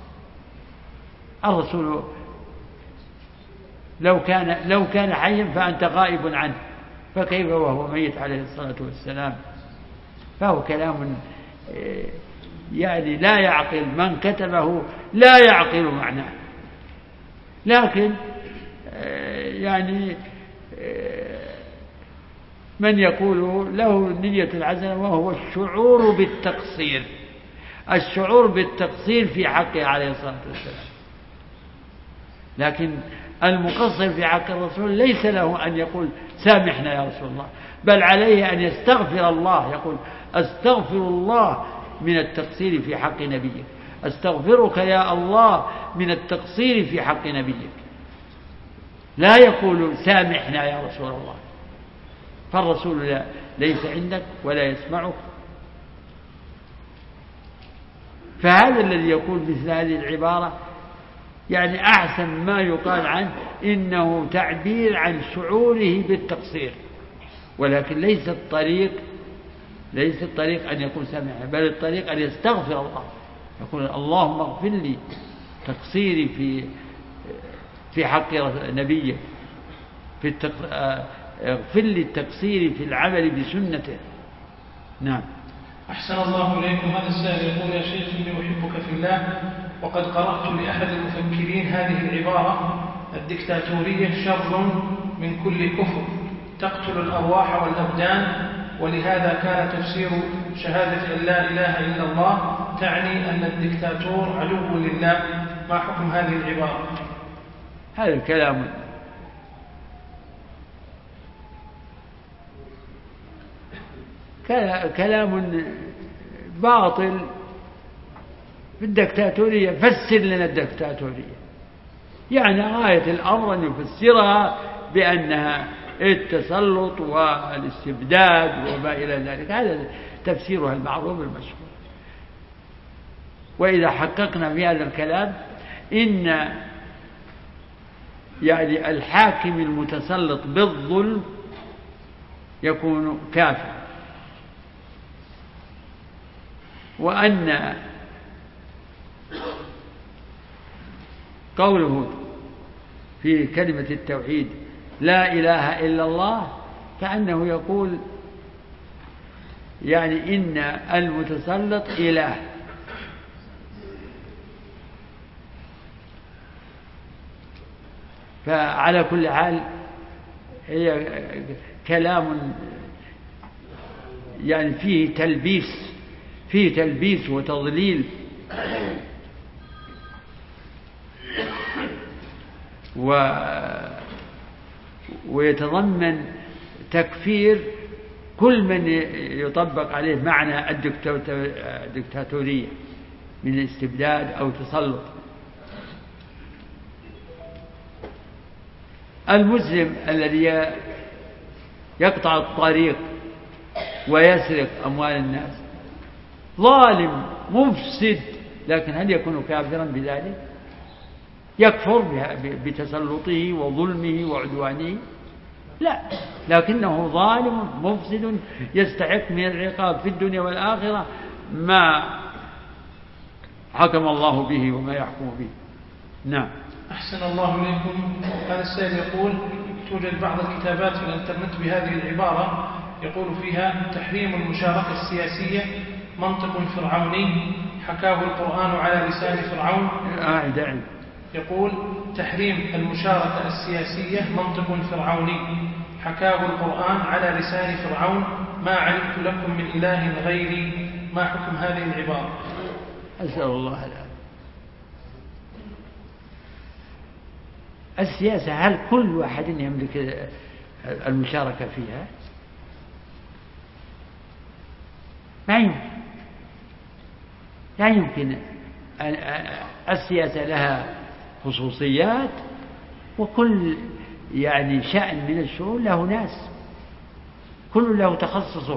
الرسول لو كان حيا فأنت غائب عنه، فكيف وهو ميت عليه الصلاة والسلام؟ فهو كلام يعني لا يعقل، من كتبه لا يعقل معناه. لكن يعني من يقول له نية العزم وهو الشعور بالتقصير في حقه عليه الصلاة والسلام. لكن المقصر في حق الرسول ليس له أن يقول سامحنا يا رسول الله، بل عليه أن يستغفر الله، يقول أستغفر الله من التقصير في حق نبيك، أستغفرك يا الله من التقصير في حق نبيك، لا يقول سامحنا يا رسول الله. فالرسول ليس عندك ولا يسمعك. فهذا الذي يقول مثل هذه العبارة يعني أحسن ما يقال عنه إنه تعبير عن شعوره بالتقصير، ولكن ليس الطريق أن يقول سامحنا، بل الطريق أن يستغفر الله، يقول اللهم اغفر لي تقصيري في حق نبيك، اغفر لي التقصير في العمل بسنته. نعم. أحسن الله إليكم. هذا السائل يقول: يا شيخ إني أحبك في الله، وقد قرأت لأحد المفكرين هذه العبارة: الدكتاتورية شر من كل كفر تقتل الأرواح والأبدان، ولهذا كان تفسير شهادة أن لا إله إلا الله تعني أن الدكتاتور عدو لله. ما حكم هذه العبارة؟ هذا كلام باطل. في الدكتاتورية فسر لنا الدكتاتورية، يعني غاية الأمر أن يفسرها بأنها التسلط والاستبداد وما إلى ذلك، هذا تفسيرها المعروف المشهور. وإذا حققنا في هذا الكلام إن يعني الحاكم المتسلط بالظلم يكون كافر، وأن قوله في كلمة التوحيد لا إله إلا الله كأنه يقول يعني إن المتسلط إله. فعلى كل حال هي كلام يعني فيه تلبيس وتضليل، ويتضمن تكفير كل من يطبق عليه معنى الدكتاتورية من استبداد أو تسلط. المسلم الذي يقطع الطريق ويسرق أموال الناس ظالم مفسد، لكن هل يكون كافرا بذلك؟ يكفر بتسلطه وظلمه وعدوانه؟ لا، لكنه ظالم مفسد يستحق من العقاب في الدنيا والآخرة ما حكم الله به وما يحكم به. نعم. أحسن الله إليكم. هذا السائل يقول: توجد بعض الكتابات في الإنترنت بهذه العبارة يقول فيها: تحريم المشاركة السياسية منطق فرعوني حكاه القرآن على لسان فرعون. يقول: تحريم المشاركة السياسية منطق فرعوني حكاه القرآن على لسان فرعون، ما علمت لكم من إله غيري، ما حكم هذه العبارة؟ أسأل الله العافية. السياسة هل كل واحد يملك المشاركة فيها؟ لا يمكن. السياسة لها خصوصيات، وكل شأن من الشؤون له ناس، كل له تخصصه.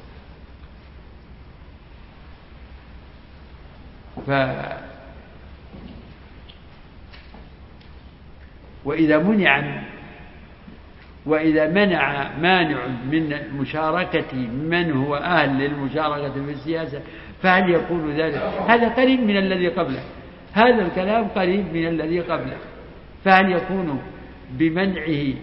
وإذا منع مانع من مشاركة من هو أهل للمشاركة في السياسة، فهل يكون ذلك؟ هذا قريب من الذي قبله، هذا الكلام قريب من الذي قبله. فهل يكون بمنعه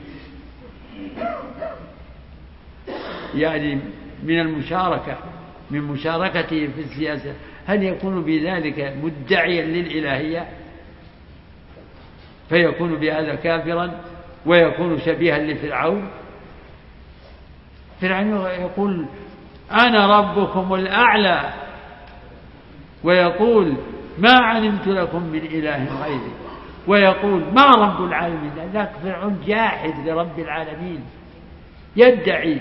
من المشاركة، من مشاركته في السياسة، هل يكون بذلك مدعيا للإلهية فيكون بهذا كافرا ويكون شبيها لفرعون؟ فرعون يقول: أنا ربكم الأعلى، ويقول: ما علمت لكم من إله غيري، ويقول: ما رب العالمين. ذاك فرعون جاحد لرب العالمين، يدعي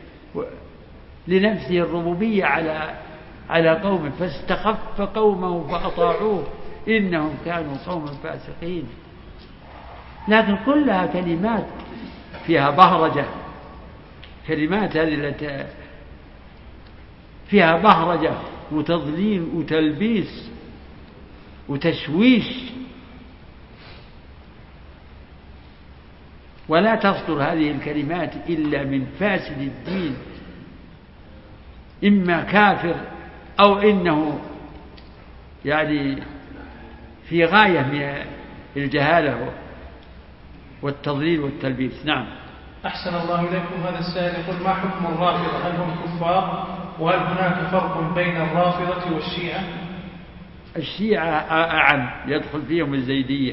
لنفسه الربوبية على قومه، فاستخف قومه فأطاعوه إنهم كانوا قوما فاسقين. لكن كلها كلمات فيها بهرجة، كلمات هذه التي فيها بهرجة وتضليل وتلبيس وتشويش، ولا تصدر هذه الكلمات إلا من فاسد الدين، إما كافر أو إنه في غاية من الجهالة والتضليل والتلبيس. نعم. أحسن الله إليكم. هذا السائل يقول: ما حكم الرافضة؟ هل هم كفار؟ وهل هناك فرق بين الرافضة والشيعة؟ الشيعة أعم، يدخل فيهم الزيدية،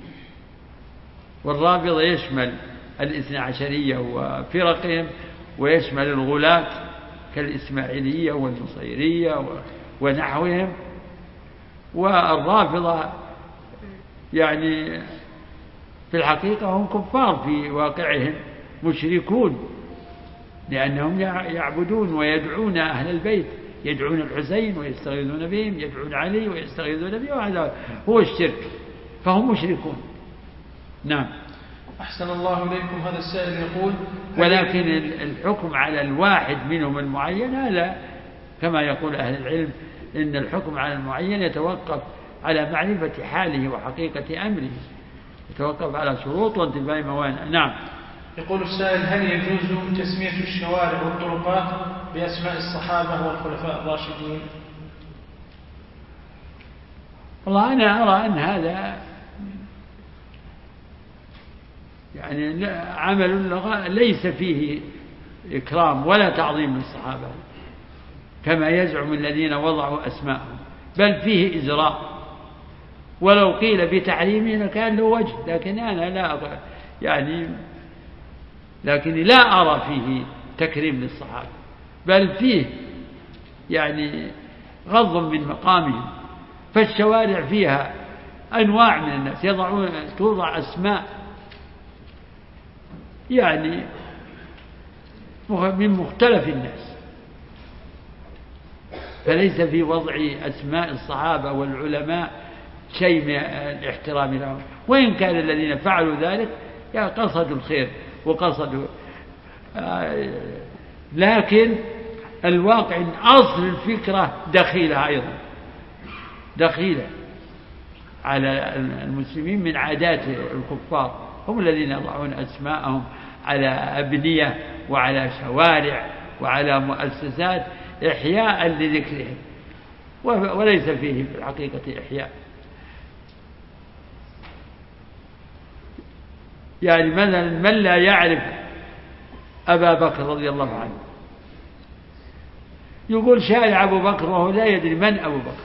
والرافضة يشمل الاثنى عشرية وفرقهم، ويشمل الغلاة كالإسماعيلية والنصيرية ونحوهم. والرافضة في الحقيقة هم كفار في واقعهم، مشركون، لأنهم يعبدون ويدعون أهل البيت، يدعون الحسين ويستغيثون بهم، يدعون علي ويستغيثون بهم، وهذا هو الشرك، فهم مشركون. نعم. أحسن الله إليكم. هذا السائل يقول: ولكن الحكم على الواحد منهم المعين هذا كما يقول أهل العلم، إن الحكم على المعين يتوقف على معرفة حاله وحقيقة أمره، يتوقف على شروط وانتفاء موانع. نعم. يقول السائل: هل يجوز تسمية الشوارع والطرقات بأسماء الصحابة والخلفاء الراشدين؟ والله أنا أرى أن هذا عمل اللغة ليس فيه إكرام ولا تعظيم للصحابة كما يزعم الذين وضعوا أسماءهم، بل فيه إزراء، ولو قيل بتحريمه كان له وجه، لكن أنا لا أرى فيه تكريم للصحابة، بل فيه غض من مقامهم. فالشوارع فيها أنواع من الناس توضع أسماء من مختلف الناس، فليس في وضع أسماء الصحابة والعلماء شيء من الاحترام لهم، وإن كان الذين فعلوا ذلك قصدوا الخير وقصدوا، لكن الواقع أن أصل الفكرة دخيلة أيضا، دخيلة على المسلمين من عادات الكفار، هم الذين يضعون أسماءهم على أبنية وعلى شوارع وعلى مؤسسات إحياء لذكرهم، وليس فيه في الحقيقة إحياء. يعني مثلا من لا يعرف أبا بكر رضي الله عنه يقول شارع أبو بكر وهو لا يدري من أبو بكر،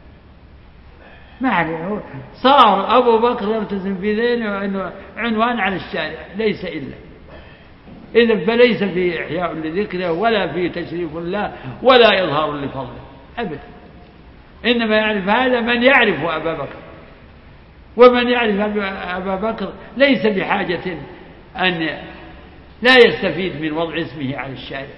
ما عليه، صار أبو بكر يرتسم في ذهنه أنه عنوان على الشارع ليس إلا إذا، فليس في إحياء لذكره ولا في تشريف الله ولا إظهار لفضله أبدا. إنما يعرف هذا من يعرف أبا بكر، ومن يعرف أبا بكر ليس بحاجة أن لا يستفيد من وضع اسمه على الشارع.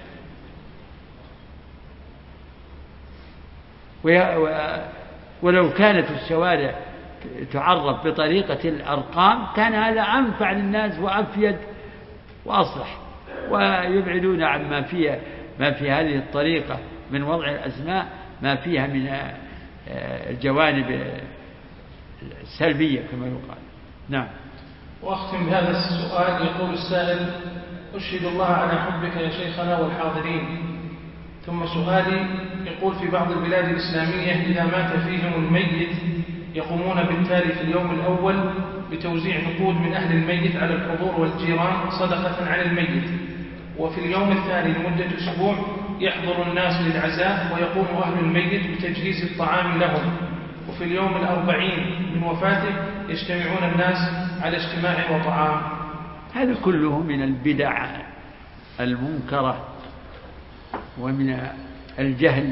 ولو كانت الشوارع تعرف بطريقة الأرقام كان هذا أنفع للناس وأفيد وأصلح، ويبعدون عن ما في هذه الطريقة من وضع الأسماء ما فيها من الجوانب السلبية كما يقال. نعم. وأختم بهذا السؤال. يقول السائل: أشهد الله على حبك يا شيخنا والحاضرين. ثم سؤالي يقول: في بعض البلاد الإسلامية إذا مات فيهم الميت يقومون بالتالي في اليوم الأول بتوزيع نقود من أهل الميت على الحضور والجيران صدقة على الميت، وفي اليوم الثاني لمدة أسبوع يحضر الناس للعزاء ويقوم أهل الميت بتجهيز الطعام لهم، وفي اليوم 40 من وفاته يجتمعون الناس على اجتماع وطعام. هذا كله من البدع المنكرة ومن الجهل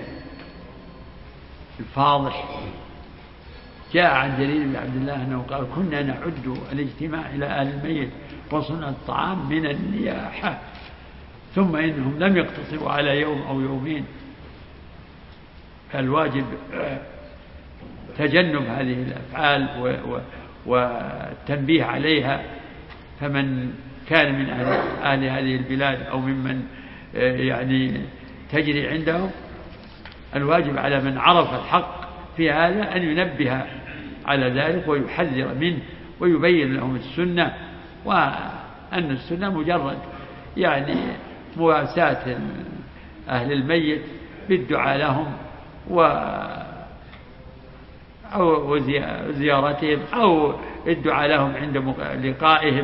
الفاضح. جاء عن جرير بن عبد الله أنه قال: كنا نعد الاجتماع إلى أهل الميت وصنع الطعام من النياحة، ثم إنهم لم يقتصروا على يوم أو يومين. فالواجب تجنب هذه الأفعال والتنبيه عليها. فمن كان من أهل هذه البلاد أو ممن يعني تجري عندهم، الواجب على من عرف الحق في هذا أن ينبه على ذلك ويحذر منه ويبين لهم السنة، وأن السنة مجرد يعني مواساة أهل الميت بالدعاء لهم أو زيارتهم أو الدعاء لهم عند لقائهم.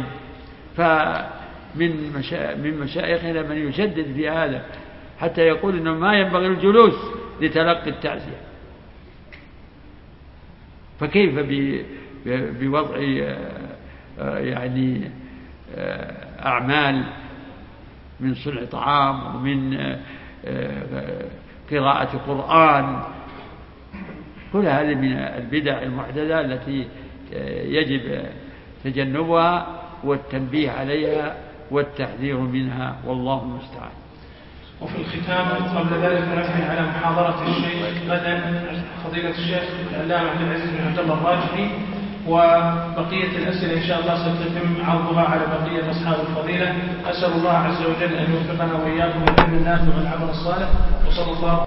فمن مشايخنا من يشدد في هذا حتى يقول إنه ما ينبغي الجلوس لتلقي التعزية، فكيف بوضع يعني أعمال من صنع طعام ومن قراءة قرآن؟ كل هذه من البدع المحدثة التي يجب تجنبها والتنبيه عليها والتحذير منها، والله المستعان. وفي الختام قبل ذلك نبه على محاضرة الشيخ غدا فضيلة الشيخ العلامة عبد العزيز بن عبد الله الراجحي، وبقية الأسئلة إن شاء الله ستتم عرضها على بقية أصحاب الفضيلة. أسأل الله عز وجل أن يوفقنا وإياكم للعلم النافع والعمل الصالح، وصلى الله